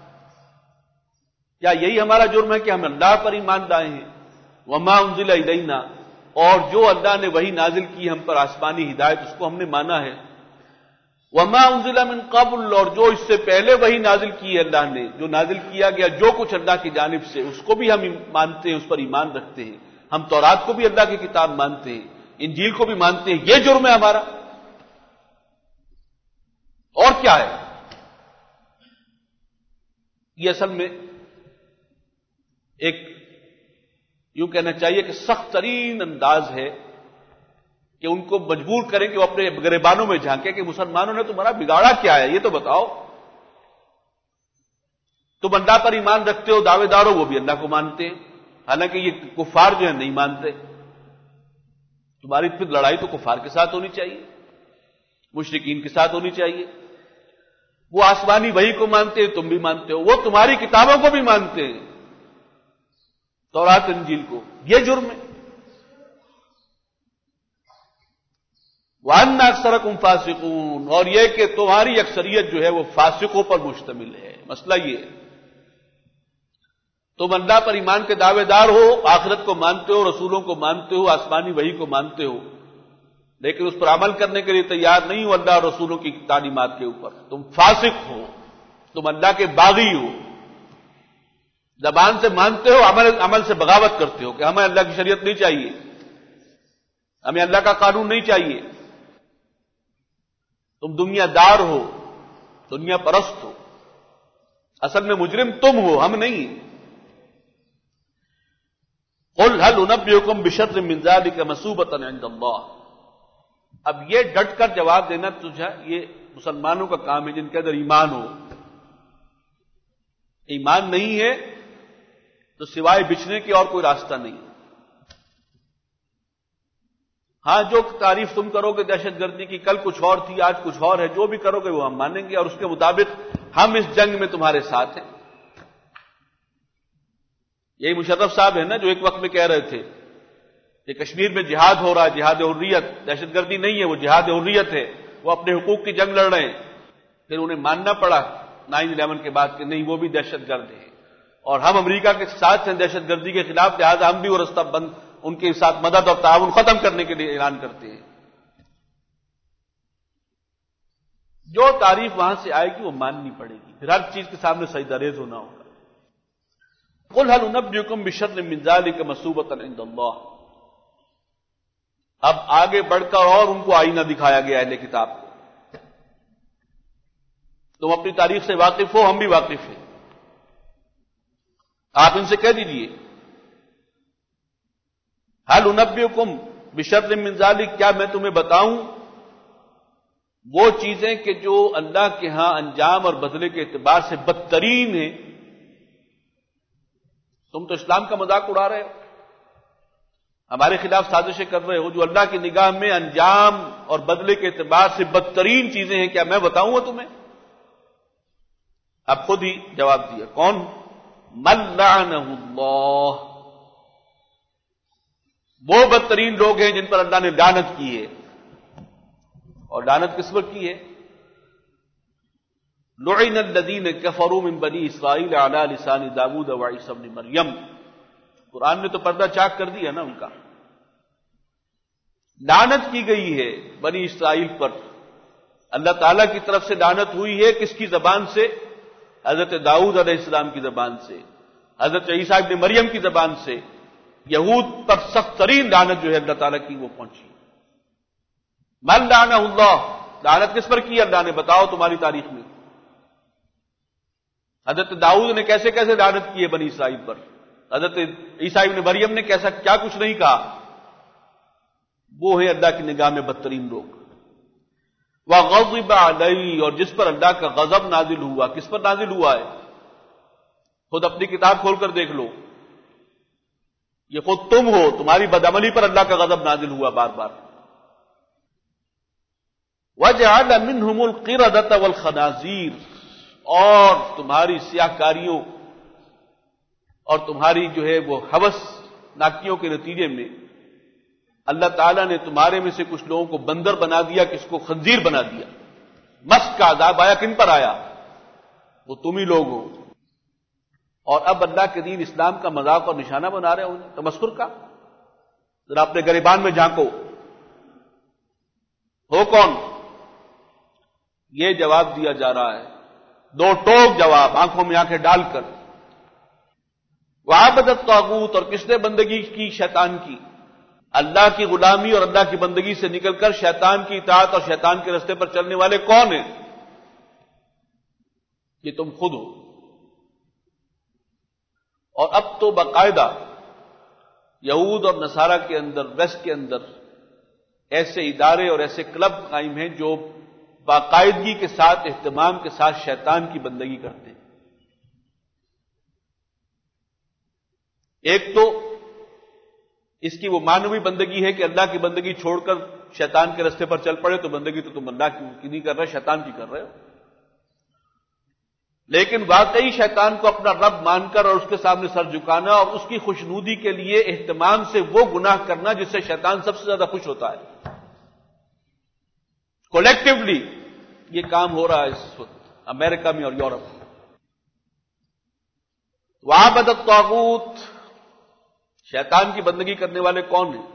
کیا یہی ہمارا جرم ہے کہ ہم اللہ پر ایمان لائے ہیں؟ وما انزل الینا، اور جو اللہ نے وہی نازل کی ہم پر آسمانی ہدایت اس کو ہم نے مانا ہے۔ وما انزل من قبل، اور جو اس سے پہلے وہی نازل کی ہے اللہ نے، جو نازل کیا گیا جو کچھ اللہ کی جانب سے اس کو بھی ہم مانتے ہیں، اس پر ایمان رکھتے ہیں۔ ہم تورات کو بھی اللہ کی کتاب مانتے ہیں، انجیل کو بھی مانتے ہیں، یہ جرم ہے ہمارا؟ اور کیا ہے؟ یہ اصل میں ایک یوں کہنا چاہیے کہ سخت ترین انداز ہے کہ ان کو مجبور کریں کہ وہ اپنے گریبانوں میں جھانکیں کہ مسلمانوں نے تمہارا بگاڑا کیا ہے، یہ تو بتاؤ۔ تم اللہ پر ایمان رکھتے ہو، دعوے دار ہو، وہ بھی اللہ کو مانتے ہیں، حالانکہ یہ کفار جو ہیں نہیں مانتے۔ تمہاری پھر لڑائی تو کفار کے ساتھ ہونی چاہیے، مشرکین کے ساتھ ہونی چاہیے۔ وہ آسمانی وحی کو مانتے ہیں، تم بھی مانتے ہو، وہ تمہاری کتابوں کو بھی مانتے ہیں، تورات انجیل کو، یہ جرم ہے۔ وَأَنَّ أَكْثَرَكُمْ فَاسِقُونَ، اور یہ کہ تمہاری اکثریت جو ہے وہ فاسقوں پر مشتمل ہے۔ مسئلہ یہ ہے تم اللہ پر ایمان کے دعوے دار ہو، آخرت کو مانتے ہو، رسولوں کو مانتے ہو، آسمانی وحی کو مانتے ہو، لیکن اس پر عمل کرنے کے لیے تیار نہیں ہو اللہ اور رسولوں کی تعلیمات کے اوپر، تم فاسق ہو، تم اللہ کے باغی ہو۔ زبان سے مانتے ہو، عمل سے بغاوت کرتے ہو کہ ہمیں اللہ کی شریعت نہیں چاہیے، ہمیں اللہ کا قانون نہیں چاہیے۔ تم دنیا دار ہو، دنیا پرست ہو، اصل میں مجرم تم ہو، ہم نہیں۔ قُلْ هَلْ أُنَبِّئُكُمْ بِشَرٍّ مِّن ذَلِكَ مَثُوبَةً عِندَ اللَّهِ، اب یہ ڈٹ کر جواب دینا تجھے یہ مسلمانوں کا کام ہے جن کے اندر ایمان ہو۔ ایمان نہیں ہے تو سوائے بچنے کے اور کوئی راستہ نہیں۔ ہاں جو تعریف تم کرو گے دہشت گردی کی، کل کچھ اور تھی آج کچھ اور ہے، جو بھی کرو گے وہ ہم مانیں گے، اور اس کے مطابق ہم اس جنگ میں تمہارے ساتھ ہیں۔ یہی مشرف صاحب ہے نا جو ایک وقت میں کہہ رہے تھے کہ کشمیر میں جہاد ہو رہا ہے، جہاد حریت، دہشت گردی نہیں ہے، وہ جہاد حریت ہے، وہ اپنے حقوق کی جنگ لڑ رہے ہیں۔ پھر انہیں ماننا پڑا 9/11 کے بعد کہ نہیں وہ بھی دہشت گرد ہیں اور ہم امریکہ کے ساتھ ہیں دہشت گردی کے خلاف، لہذا ہم بھی وہ رستہ بند ان کے ساتھ مدد اور تعاون ختم کرنے کے لیے اعلان کرتے ہیں۔ جو تعریف وہاں سے آئے گی وہ ماننی پڑے گی، پھر ہر چیز کے سامنے سجدہ ریز ہونا ہوگا۔ قل هل انبئکم بشر من ذلک مثوبۃ عند اللہ۔ اب آگے بڑھ کر اور ان کو آئینہ دکھایا گیا اہل کتاب کو، تم اپنی تاریخ سے واقف ہو، ہم بھی واقف ہیں، آپ ان سے کہہ دیجئے هل انبئکم بشر من ذلک، کیا میں تمہیں بتاؤں وہ چیزیں کہ جو اللہ کے ہاں انجام اور بدلے کے اعتبار سے بدترین ہیں؟ تم تو اسلام کا مذاق اڑا رہے ہو، ہمارے خلاف سازشیں کر رہے ہو، جو اللہ کی نگاہ میں انجام اور بدلے کے اعتبار سے بدترین چیزیں ہیں، کیا میں بتاؤں گا تمہیں؟ اب خود ہی جواب دیا، کون؟ من لعنہ اللہ، وہ بدترین لوگ ہیں جن پر اللہ نے لعنت کی ہے۔ اور لعنت کس پر کی ہے؟ لعن الذین کفروا من بنی اسرائیل علی لسان داؤد وعیسی ابن مریم، قرآن نے تو پردہ چاک کر دیا نا ان کا۔ لعنت کی گئی ہے بنی اسرائیل پر، اللہ تعالیٰ کی طرف سے لعنت ہوئی ہے، کس کی زبان سے؟ حضرت داؤد علیہ السلام کی زبان سے، حضرت عیسیٰ ابن مریم کی زبان سے۔ یہود پر سخت ترین لعنت جو ہے اللہ تعالیٰ کی وہ پہنچی۔ من لعنہ اللہ، لعنت کس پر کی اللہ نے؟ بتاؤ تمہاری تاریخ میں حضرت داؤد نے کیسے کیسے لعنت کی ہے بنی اسرائیل پر، حضرت عیسیٰ ابن مریم نے کیسا کیا کچھ نہیں کہا۔ وہ ہے اللہ کی نگاہ میں بدترین لوگ۔ وغضب علیہ، اور جس پر اللہ کا غضب نازل ہوا، کس پر نازل ہوا ہے؟ خود اپنی کتاب کھول کر دیکھ لو، یہ خود تم ہو، تمہاری بدعملی پر اللہ کا غضب نازل ہوا بار بار۔ وجعل منہم القردۃ والخنازیر، اور تمہاری سیاہ کاریوں اور تمہاری جو ہے وہ ہوس ناکیوں کے نتیجے میں اللہ تعالیٰ نے تمہارے میں سے کچھ لوگوں کو بندر بنا دیا، کس کو؟ خنزیر بنا دیا۔ مس کا عذاب آیا، کن پر آیا؟ وہ تم ہی لوگ ہو۔ اور اب اللہ کے دین اسلام کا مذاق اور نشانہ بنا رہے ہو، تمسخر کا۔ ذرا اپنے گریبان میں جھانکو، ہو کون؟ یہ جواب دیا جا رہا ہے، دو ٹوک جواب، آنکھوں میں آنکھیں ڈال کر۔ وعبد الطاغوت، اور کس نے بندگی کی؟ شیطان کی۔ اللہ کی غلامی اور اللہ کی بندگی سے نکل کر شیطان کی اطاعت اور شیطان کے راستے پر چلنے والے کون ہیں؟ یہ تم خود ہو۔ اور اب تو باقاعدہ یہود اور نصارہ کے اندر، ویسٹ کے اندر ایسے ادارے اور ایسے کلب قائم ہیں جو باقاعدگی کے ساتھ، اہتمام کے ساتھ شیطان کی بندگی کرتے ہیں۔ ایک تو اس کی وہ معنوی بندگی ہے کہ اللہ کی بندگی چھوڑ کر شیطان کے راستے پر چل پڑے، تو بندگی تو تم اللہ کی نہیں کر رہے، شیطان کی کر رہے ہو۔ لیکن واقعی شیطان کو اپنا رب مان کر اور اس کے سامنے سر جھکانا اور اس کی خوشنودی کے لیے اہتمام سے وہ گناہ کرنا جس سے شیطان سب سے زیادہ خوش ہوتا ہے۔ کولیکٹیولی یہ کام ہو رہا ہے اس وقت امریکہ میں اور یورپ میں۔ وعبد الطاغوت، شیطان کی بندگی کرنے والے کون ہیں؟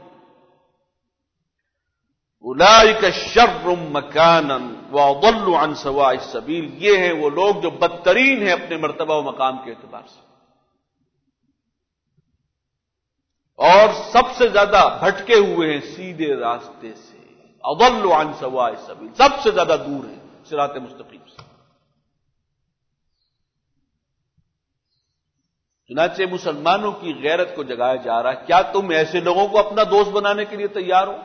اولئک شر مکانا واضل عن سواء السبیل، یہ ہیں وہ لوگ جو بدترین ہیں اپنے مرتبہ و مقام کے اعتبار سے، اور سب سے زیادہ بھٹکے ہوئے ہیں سیدھے راستے سے۔ اضل عن سواء السبیل، سب سے زیادہ دور ہیں صراط مستقیم سے۔ چنانچہ مسلمانوں کی غیرت کو جگایا جا رہا ہے۔ کیا تم ایسے لوگوں کو اپنا دوست بنانے کے لیے تیار ہو؟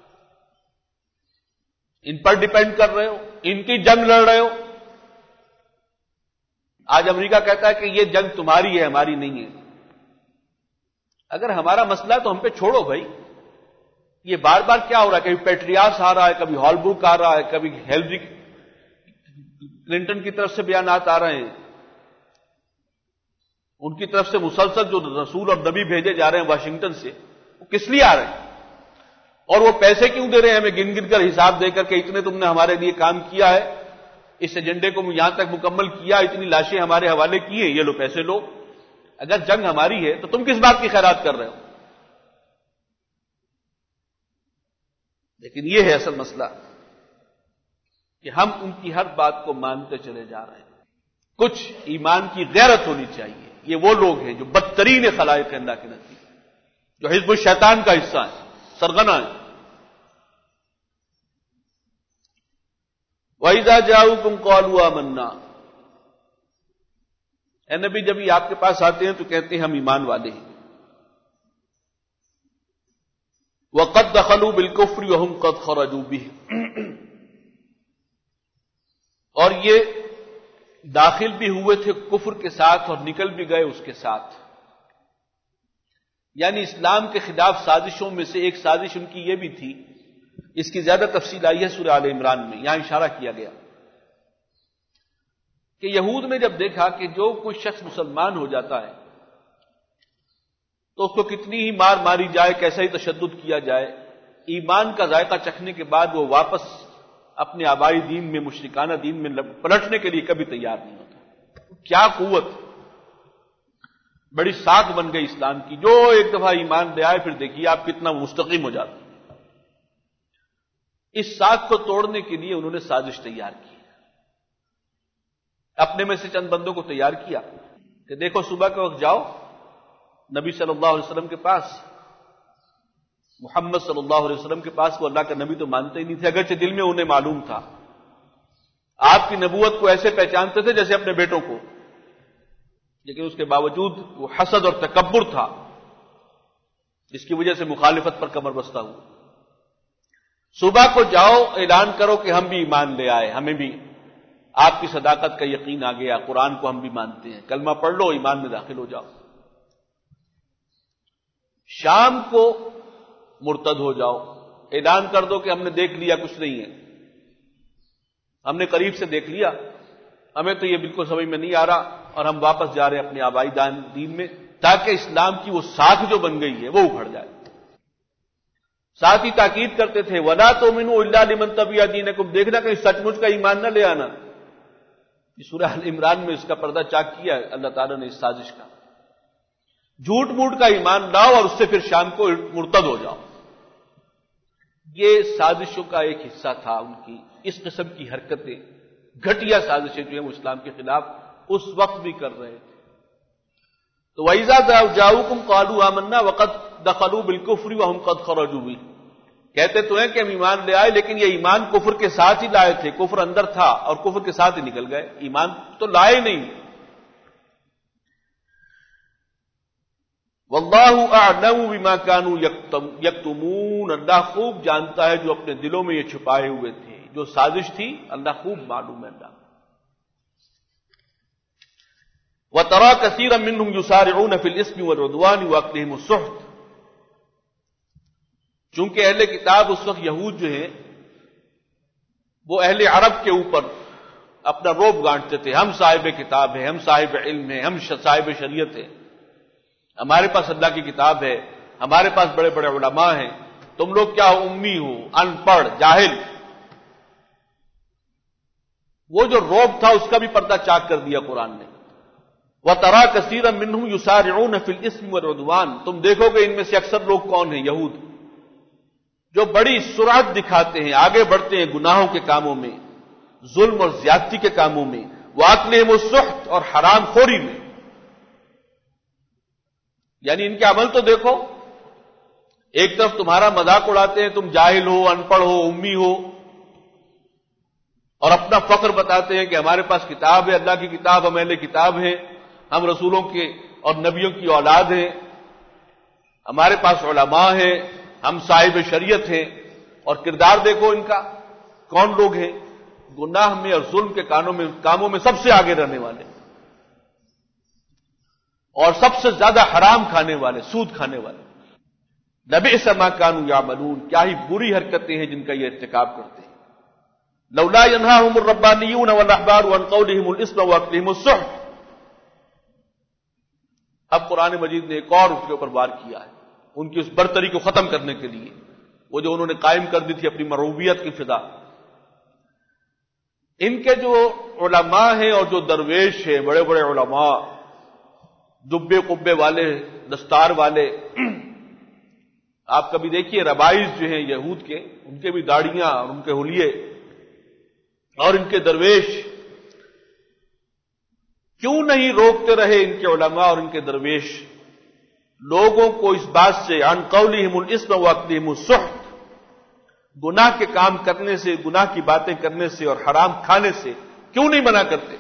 ان پر ڈیپینڈ کر رہے ہو؟ ان کی جنگ لڑ رہے ہو؟ آج امریکہ کہتا ہے کہ یہ جنگ تمہاری ہے، ہماری نہیں ہے۔ اگر ہمارا مسئلہ ہے تو ہم پہ چھوڑو بھائی۔ یہ بار بار کیا ہو رہا ہے؟ کبھی پیٹریاس آ رہا ہے، کبھی ہال بروک آ رہا ہے، کبھی ہیلری کلنٹن کی طرف سے بیانات آ رہے ہیں۔ ان کی طرف سے مسلسل جو رسول اور نبی بھیجے جا رہے ہیں واشنگٹن سے، وہ کس لیے آ رہے ہیں؟ اور وہ پیسے کیوں دے رہے ہیں ہمیں گن گن کر حساب دے کر کہ اتنے تم نے ہمارے لیے کام کیا ہے، اس ایجنڈے کو یہاں تک مکمل کیا، اتنی لاشیں ہمارے حوالے کی ہیں، یہ لو پیسے لو. اگر جنگ ہماری ہے تو تم کس بات کی خیرات کر رہے ہو؟ لیکن یہ ہے اصل مسئلہ کہ ہم ان کی ہر بات کو مانتے چلے جا رہے ہیں. کچھ ایمان کی غیرت ہونی چاہیے. یہ وہ لوگ ہیں جو بدترین خلائق ہیں اللہ کے نزدیک، جو حزب الشیطان کا حصہ ہیں، سرغنہ ہیں. وَإِذَا جَاءُوكُمْ قَالُوا آمَنَّا، اے نبی جب یہ آپ کے پاس آتے ہیں تو کہتے ہیں ہم ایمان والے ہیں. وَقَدْ دَخَلُوا بِالْكُفْرِ وَهُمْ قَدْ خَرَجُوا بِهِ، اور یہ داخل بھی ہوئے تھے کفر کے ساتھ اور نکل بھی گئے اس کے ساتھ. یعنی اسلام کے خلاف سازشوں میں سے ایک سازش ان کی یہ بھی تھی، اس کی زیادہ تفصیل آئی ہے سورہ آل عمران میں، یہاں اشارہ کیا گیا کہ یہود نے جب دیکھا کہ جو کوئی شخص مسلمان ہو جاتا ہے تو اس کو کتنی ہی مار ماری جائے، کیسا ہی تشدد کیا جائے، ایمان کا ذائقہ چکھنے کے بعد وہ واپس اپنے آبائی دین میں، مشرکانہ دین میں پلٹنے کے لیے کبھی تیار نہیں ہوتا. کیا قوت، بڑی ساکھ بن گئی اسلام کی. جو ایک دفعہ ایمان لے آئے پھر دیکھیے آپ کتنا مستقیم ہو جاتے. اس ساکھ کو توڑنے کے لیے انہوں نے سازش تیار کی. اپنے میں سے چند بندوں کو تیار کیا کہ دیکھو صبح کے وقت جاؤ نبی صلی اللہ علیہ وسلم کے پاس، محمد صلی اللہ علیہ وسلم کے پاس. وہ اللہ کا نبی تو مانتے ہی نہیں تھے، اگرچہ دل میں انہیں معلوم تھا. آپ کی نبوت کو ایسے پہچانتے تھے جیسے اپنے بیٹوں کو، لیکن اس کے باوجود وہ حسد اور تکبر تھا، جس کی وجہ سے مخالفت پر کمر بستہ ہوا. صبح کو جاؤ اعلان کرو کہ ہم بھی ایمان لے آئے، ہمیں بھی آپ کی صداقت کا یقین آ گیا، قرآن کو ہم بھی مانتے ہیں، کلمہ پڑھ لو، ایمان میں داخل ہو جاؤ. شام کو مرتد ہو جاؤ، اعلان کر دو کہ ہم نے دیکھ لیا کچھ نہیں ہے، ہم نے قریب سے دیکھ لیا، ہمیں تو یہ بالکل سمجھ میں نہیں آ رہا اور ہم واپس جا رہے ہیں اپنے آبائی دین میں، تاکہ اسلام کی وہ ساکھ جو بن گئی ہے وہ اکھڑ جائے. ساتھ ہی تاکید کرتے تھے وَلَا تُؤْمِنُوا إِلَّا لِمَن تَبِعَ دِينَكُمْ، دیکھنا کہیں سچ مچ کا ایمان نہ لے آنا. یہ سورہ آل عمران میں اس کا پردہ چاک کیا ہے اللہ تعالیٰ نے اس سازش کا. جھوٹ موٹ کا ایمان لاؤ اور اس سے پھر شام کو مرتد ہو جاؤ. یہ سازشوں کا ایک حصہ تھا ان کی. اس قسم کی حرکتیں، گھٹیا سازشیں جو ہیں وہ اسلام کے خلاف اس وقت بھی کر رہے تھے. تو وَإِذَا جَاءُوكُمْ قَالُوا آمَنَّا وَقَدْ دَخَلُوا بِالْكُفْرِ وَهُمْ قَدْ خَرَجُوا بِهِ، کہتے تو ہیں کہ ہم ایمان لے آئے لیکن یہ ایمان کفر کے ساتھ ہی لائے تھے، کفر اندر تھا اور کفر کے ساتھ ہی نکل گئے، ایمان تو لائے نہیں. وَاللَّهُ أَعْلَمُ بِمَا كَانُوا يَكْتُمُونَ، اللہ خوب جانتا ہے جو اپنے دلوں میں یہ چھپائے ہوئے تھے. جو سازش تھی اللہ خوب معلوم ہے. اللہ وَتَرَى كَثِيرًا مِّنْهُمْ يُسَارِعُونَ فِي الْإِثْمِ وَالْعُدْوَانِ وَأَكْلِهِمُ السُّحْتَ، چونکہ اہل کتاب اس وقت یہود جو ہیں وہ اہل عرب کے اوپر اپنا روب گانٹتے تھے. ہم صاحب کتاب ہیں، ہم صاحب علم ہیں، ہم صاحب شریعت ہیں، ہمارے پاس اللہ کی کتاب ہے، ہمارے پاس بڑے بڑے علماء ہیں، تم لوگ کیا امی ہو، ان پڑھ، جاہل. وہ جو روب تھا اس کا بھی پردہ چاک کر دیا قرآن نے. وَتَرَى كَثِيرًا مِّنْهُمْ يُسَارِعُونَ فِي الْإِثْمِ وَالْعُدْوَانِ، تم دیکھو گے ان میں سے اکثر لوگ کون ہیں؟ یہود، جو بڑی سرعت دکھاتے ہیں، آگے بڑھتے ہیں گناہوں کے کاموں میں، ظلم اور زیادتی کے کاموں میں، وَأَكْلِهِمُ السُّحْتَ، اور حرام خوری میں. یعنی ان کے عمل تو دیکھو، ایک طرف تمہارا مذاق اڑاتے ہیں، تم جاہل ہو، ان پڑھ ہو، امی ہو، اور اپنا فخر بتاتے ہیں کہ ہمارے پاس کتاب ہے، اللہ کی کتاب، ہم اہل کتاب ہیں، ہم رسولوں کے اور نبیوں کی اولاد ہیں، ہمارے پاس علماء ہیں، ہم صاحب شریعت ہیں. اور کردار دیکھو ان کا، کون لوگ ہیں؟ گناہ میں اور ظلم کے کاموں میں سب سے آگے رہنے والے، اور سب سے زیادہ حرام کھانے والے، سود کھانے والے. لبئس ما كانوا يعملون، کیا ہی بری حرکتیں ہیں جن کا یہ ارتکاب کرتے ہیں. لولا ينهاهم الربانيون والاحبار عن قولهم الاثم واكلهم السحت. اب قرآن مجید نے ایک اور اس کے اوپر وار کیا ہے ان کی اس برتری کو ختم کرنے کے لیے، وہ جو انہوں نے قائم کر دی تھی اپنی مربوبیت کی فضا. ان کے جو علماء ہیں اور جو درویش ہیں، بڑے بڑے علماء، دبے قبے والے، دستار والے، آپ کبھی دیکھیے ربائز جو ہیں یہود کے، ان کے بھی داڑیاں اور ان کے حلیے، اور ان کے درویش کیوں نہیں روکتے رہے ان کے علماء اور ان کے درویش لوگوں کو اس بات سے عن قولہم الاسم واکلہم السحت، گناہ کے کام کرنے سے، گناہ کی باتیں کرنے سے اور حرام کھانے سے کیوں نہیں منع کرتے؟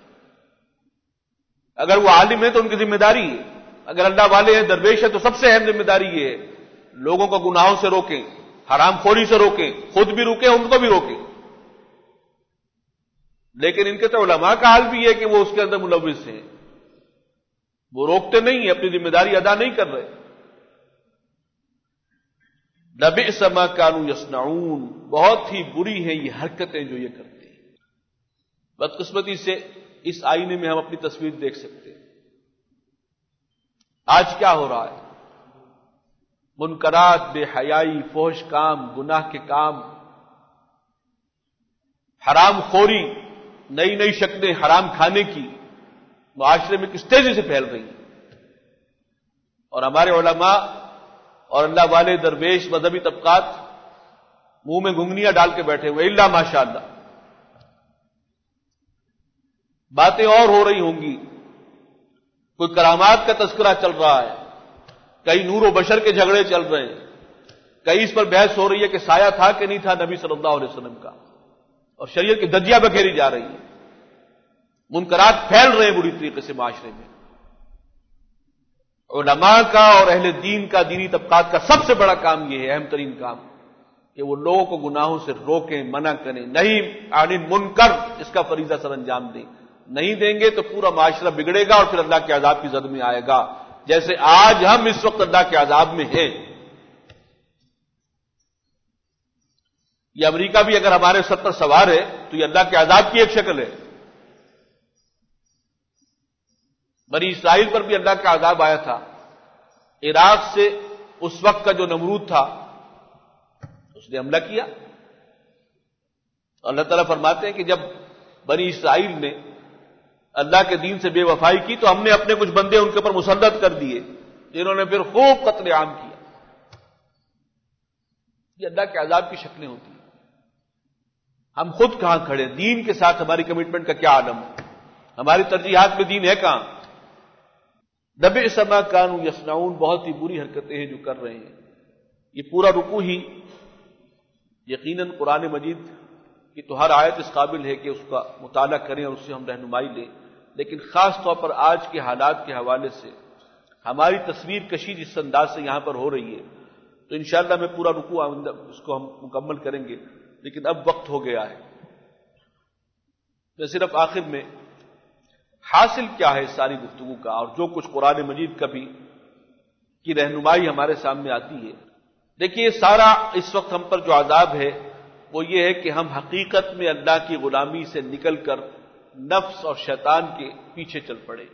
اگر وہ عالم ہے تو ان کی ذمہ داری ہے، اگر اللہ والے ہیں، درویش ہے، تو سب سے اہم ذمہ داری یہ ہے لوگوں کو گناہوں سے روکیں، حرام خوری سے روکیں، خود بھی روکیں، ان کو بھی روکیں۔ لیکن ان کے تو علماء کا حال بھی ہے کہ وہ اس کے اندر ملوث ہیں، وہ روکتے نہیں ہیں، اپنی ذمہ داری ادا نہیں کر رہے۔ لبئس ما كانوا يصنعون، بہت ہی بری ہیں یہ حرکتیں جو یہ کرتے ہیں۔ بدقسمتی سے اس آئینے میں ہم اپنی تصویر دیکھ سکتے ہیں۔ آج کیا ہو رہا ہے؟ منکرات، بے حیائی، فحش کام، گناہ کے کام، حرام خوری، نئی نئی شکلیں حرام کھانے کی معاشرے میں کس تیزی سے پھیل رہی ہیں، اور ہمارے علماء اور اللہ والے درویش مذہبی طبقات منہ میں گھنگنیاں ڈال کے بیٹھے ہوئے، الا ماشاء اللہ۔ باتیں اور ہو رہی ہوں گی، کوئی کرامات کا تذکرہ چل رہا ہے، کئی نور و بشر کے جھگڑے چل رہے ہیں، کئی اس پر بحث ہو رہی ہے کہ سایہ تھا کہ نہیں تھا نبی صلی اللہ علیہ وسلم کا، اور شریعت کی دھجیاں بکھیری جا رہی ہیں، منکرات پھیل رہے ہیں بری طریقے سے معاشرے میں۔ علماء کا اور اہل دین کا، دینی طبقات کا سب سے بڑا کام یہ ہے، اہم ترین کام، کہ وہ لوگوں کو گناہوں سے روکیں، منع کریں، نہیں عن المنکر اس کا فریضہ سر انجام دیں۔ نہیں دیں گے تو پورا معاشرہ بگڑے گا اور پھر اللہ کے عذاب کی زد میں آئے گا، جیسے آج ہم اس وقت اللہ کے عذاب میں ہیں۔ یہ امریکہ بھی اگر ہمارے سر پر سوار ہے تو یہ اللہ کے عذاب کی ایک شکل ہے۔ بنی اسرائیل پر بھی اللہ کا عذاب آیا تھا، عراق سے اس وقت کا جو نمرود تھا اس نے حملہ کیا۔ اللہ تعالیٰ فرماتے ہیں کہ جب بنی اسرائیل نے اللہ کے دین سے بے وفائی کی تو ہم نے اپنے کچھ بندے ان کے اوپر مسلط کر دیے، جنہوں نے پھر خوب قتل عام کیا۔ یہ اللہ کے عذاب کی شکلیں ہوتی ہیں۔ ہم خود کہاں کھڑے؟ دین کے ساتھ ہماری کمٹمنٹ کا کیا عالم ہے؟ ہماری ترجیحات میں دین ہے کہاں؟ لبئس ما كانوا يصنعون، بہت ہی بری حرکتیں ہیں جو کر رہے ہیں۔ یہ پورا رکوع ہی یقیناً قرآن مجید کی تو ہر آیت اس قابل ہے کہ اس کا مطالعہ کریں اور اس سے ہم رہنمائی لیں، لیکن خاص طور پر آج کے حالات کے حوالے سے ہماری تصویر کشی جس انداز سے یہاں پر ہو رہی ہے، تو انشاءاللہ میں پورا رکوع اس کو ہم مکمل کریں گے، لیکن اب وقت ہو گیا ہے۔ میں صرف آخر میں حاصل کیا ہے ساری گفتگو کا، اور جو کچھ قرآن مجید کا بھی کی رہنمائی ہمارے سامنے آتی ہے۔ دیکھیے سارا اس وقت ہم پر جو عذاب ہے وہ یہ ہے کہ ہم حقیقت میں اللہ کی غلامی سے نکل کر نفس اور شیطان کے پیچھے چل پڑے،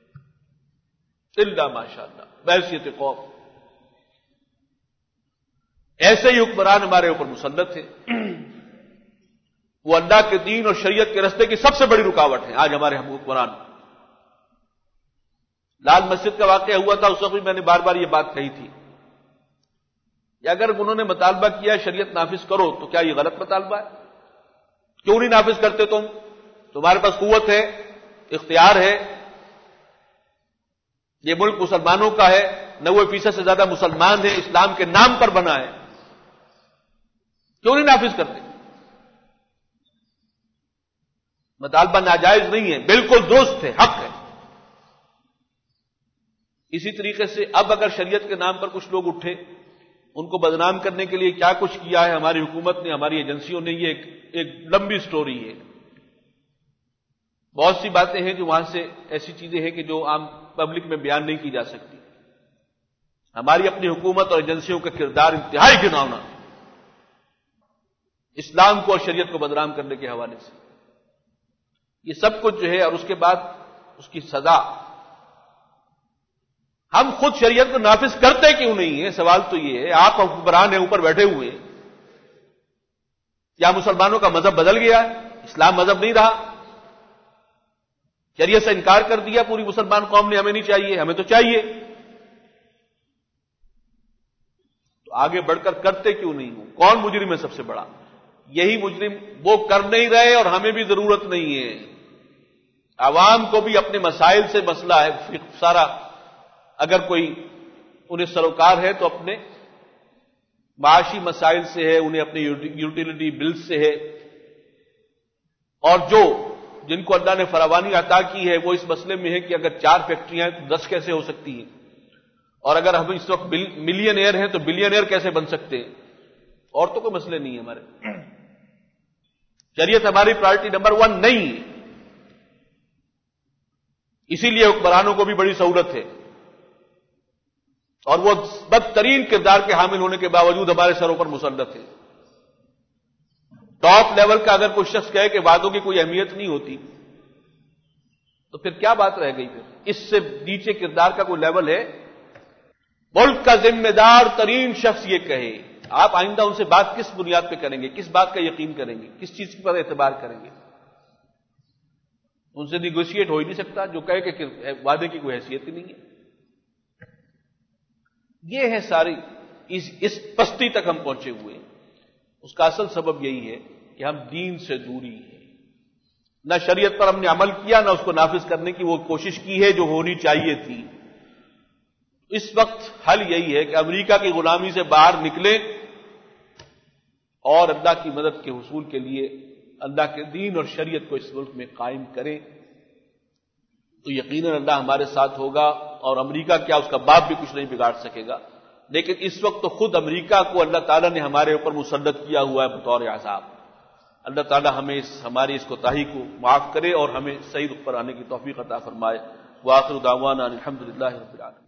الا ماشاءاللہ، بحیثیت قوم۔ ایسے ہی حکمران ہمارے اوپر مسلط ہیں، وہ اللہ کے دین اور شریعت کے راستے کی سب سے بڑی رکاوٹ ہے آج ہمارے حکمران۔ لال مسجد کا واقعہ ہوا تھا، اس وقت بھی میں نے بار بار یہ بات کہی تھی کہ اگر انہوں نے مطالبہ کیا شریعت نافذ کرو تو کیا یہ غلط مطالبہ ہے؟ کیوں نہیں نافذ کرتے تم؟ تمہارے پاس قوت ہے، اختیار ہے، یہ ملک مسلمانوں کا ہے، 90% سے زیادہ مسلمان ہیں، اسلام کے نام پر بنا ہے، کیوں نہیں نافذ کرتے؟ مطالبہ ناجائز نہیں ہے، بالکل درست ہے، حق ہے۔ اسی طریقے سے اب اگر شریعت کے نام پر کچھ لوگ اٹھے، ان کو بدنام کرنے کے لیے کیا کچھ کیا ہے ہماری حکومت نے، ہماری ایجنسیوں نے، یہ ایک لمبی سٹوری ہے۔ بہت سی باتیں ہیں جو وہاں سے ایسی چیزیں ہیں کہ جو عام پبلک میں بیان نہیں کی جا سکتی۔ ہماری اپنی حکومت اور ایجنسیوں کا کردار انتہائی گھناؤنا، اسلام کو اور شریعت کو بدنام کرنے کے حوالے سے، یہ سب کچھ جو ہے، اور اس کے بعد اس کی سزا۔ ہم خود شریعت کو نافذ کرتے کیوں نہیں ہیں؟ سوال تو یہ ہے۔ آپ حکمران ہیں، اوپر بیٹھے ہوئے ہیں، کیا مسلمانوں کا مذہب بدل گیا ہے؟ اسلام مذہب نہیں رہا، شریعت سے انکار کر دیا پوری مسلمان قوم نے، ہمیں نہیں چاہیے، ہمیں تو چاہیے، تو آگے بڑھ کر کرتے کیوں نہیں ہو؟ کون مجرم ہے سب سے بڑا؟ یہی مجرم وہ کر نہیں رہے اور ہمیں بھی ضرورت نہیں ہے۔ عوام کو بھی اپنے مسائل سے مسئلہ ہے سارا، اگر کوئی انہیں سروکار ہے تو اپنے معاشی مسائل سے ہے، انہیں اپنے یوٹیلیٹی بلز سے ہے، اور جن کو اللہ نے فراوانی عطا کی ہے وہ اس مسئلے میں ہے کہ اگر 4 فیکٹریاں ہیں تو 10 کیسے ہو سکتی ہیں، اور اگر ہم اس وقت ملین ایئر ہیں تو بلین ایئر کیسے بن سکتے ہیں، اور تو کوئی مسئلے نہیں ہے ہمارے۔ شریعت ہماری پرائرٹی نمبر 1 نہیں ہے، اسی لیے حکمرانوں کو بھی بڑی سہولت ہے، اور وہ بدترین کردار کے حامل ہونے کے باوجود ہمارے سروں پر مسلط ہے۔ ٹاپ لیول کا اگر کوئی شخص کہے کہ وعدوں کی کوئی اہمیت نہیں ہوتی تو پھر کیا بات رہ گئی؟ پھر اس سے نیچے کردار کا کوئی لیول ہے؟ ملک کا ذمہ دار ترین شخص یہ کہے، آپ آئندہ ان سے بات کس بنیاد پہ کریں گے؟ کس بات کا یقین کریں گے؟ کس چیز پر اعتبار کریں گے؟ ان سے نیگوشیٹ ہو ہی نہیں سکتا جو کہے کہ وعدے کی کوئی حیثیت ہی نہیں ہے۔ یہ ہے ساری اس پستی تک ہم پہنچے ہوئے ہیں۔ اس کا اصل سبب یہی ہے کہ ہم دین سے دوری ہے، نہ شریعت پر ہم نے عمل کیا، نہ اس کو نافذ کرنے کی وہ کوشش کی ہے جو ہونی چاہیے تھی۔ اس وقت حل یہی ہے کہ امریکہ کی غلامی سے باہر نکلیں اور اللہ کی مدد کے حصول کے لیے اللہ کے دین اور شریعت کو اس ملک میں قائم کریں، تو یقیناً اللہ ہمارے ساتھ ہوگا، اور امریکہ کیا اس کا باپ بھی کچھ نہیں بگاڑ سکے گا۔ لیکن اس وقت تو خود امریکہ کو اللہ تعالیٰ نے ہمارے اوپر مسلط کیا ہوا ہے بطور عذاب۔ اللہ تعالیٰ ہمیں ہماری اس کوتاہی کو معاف کرے اور ہمیں صحیح رخ پر آنے کی توفیق عطا فرمائے۔ وآخر دعوانا الحمدللہ رب العالمین۔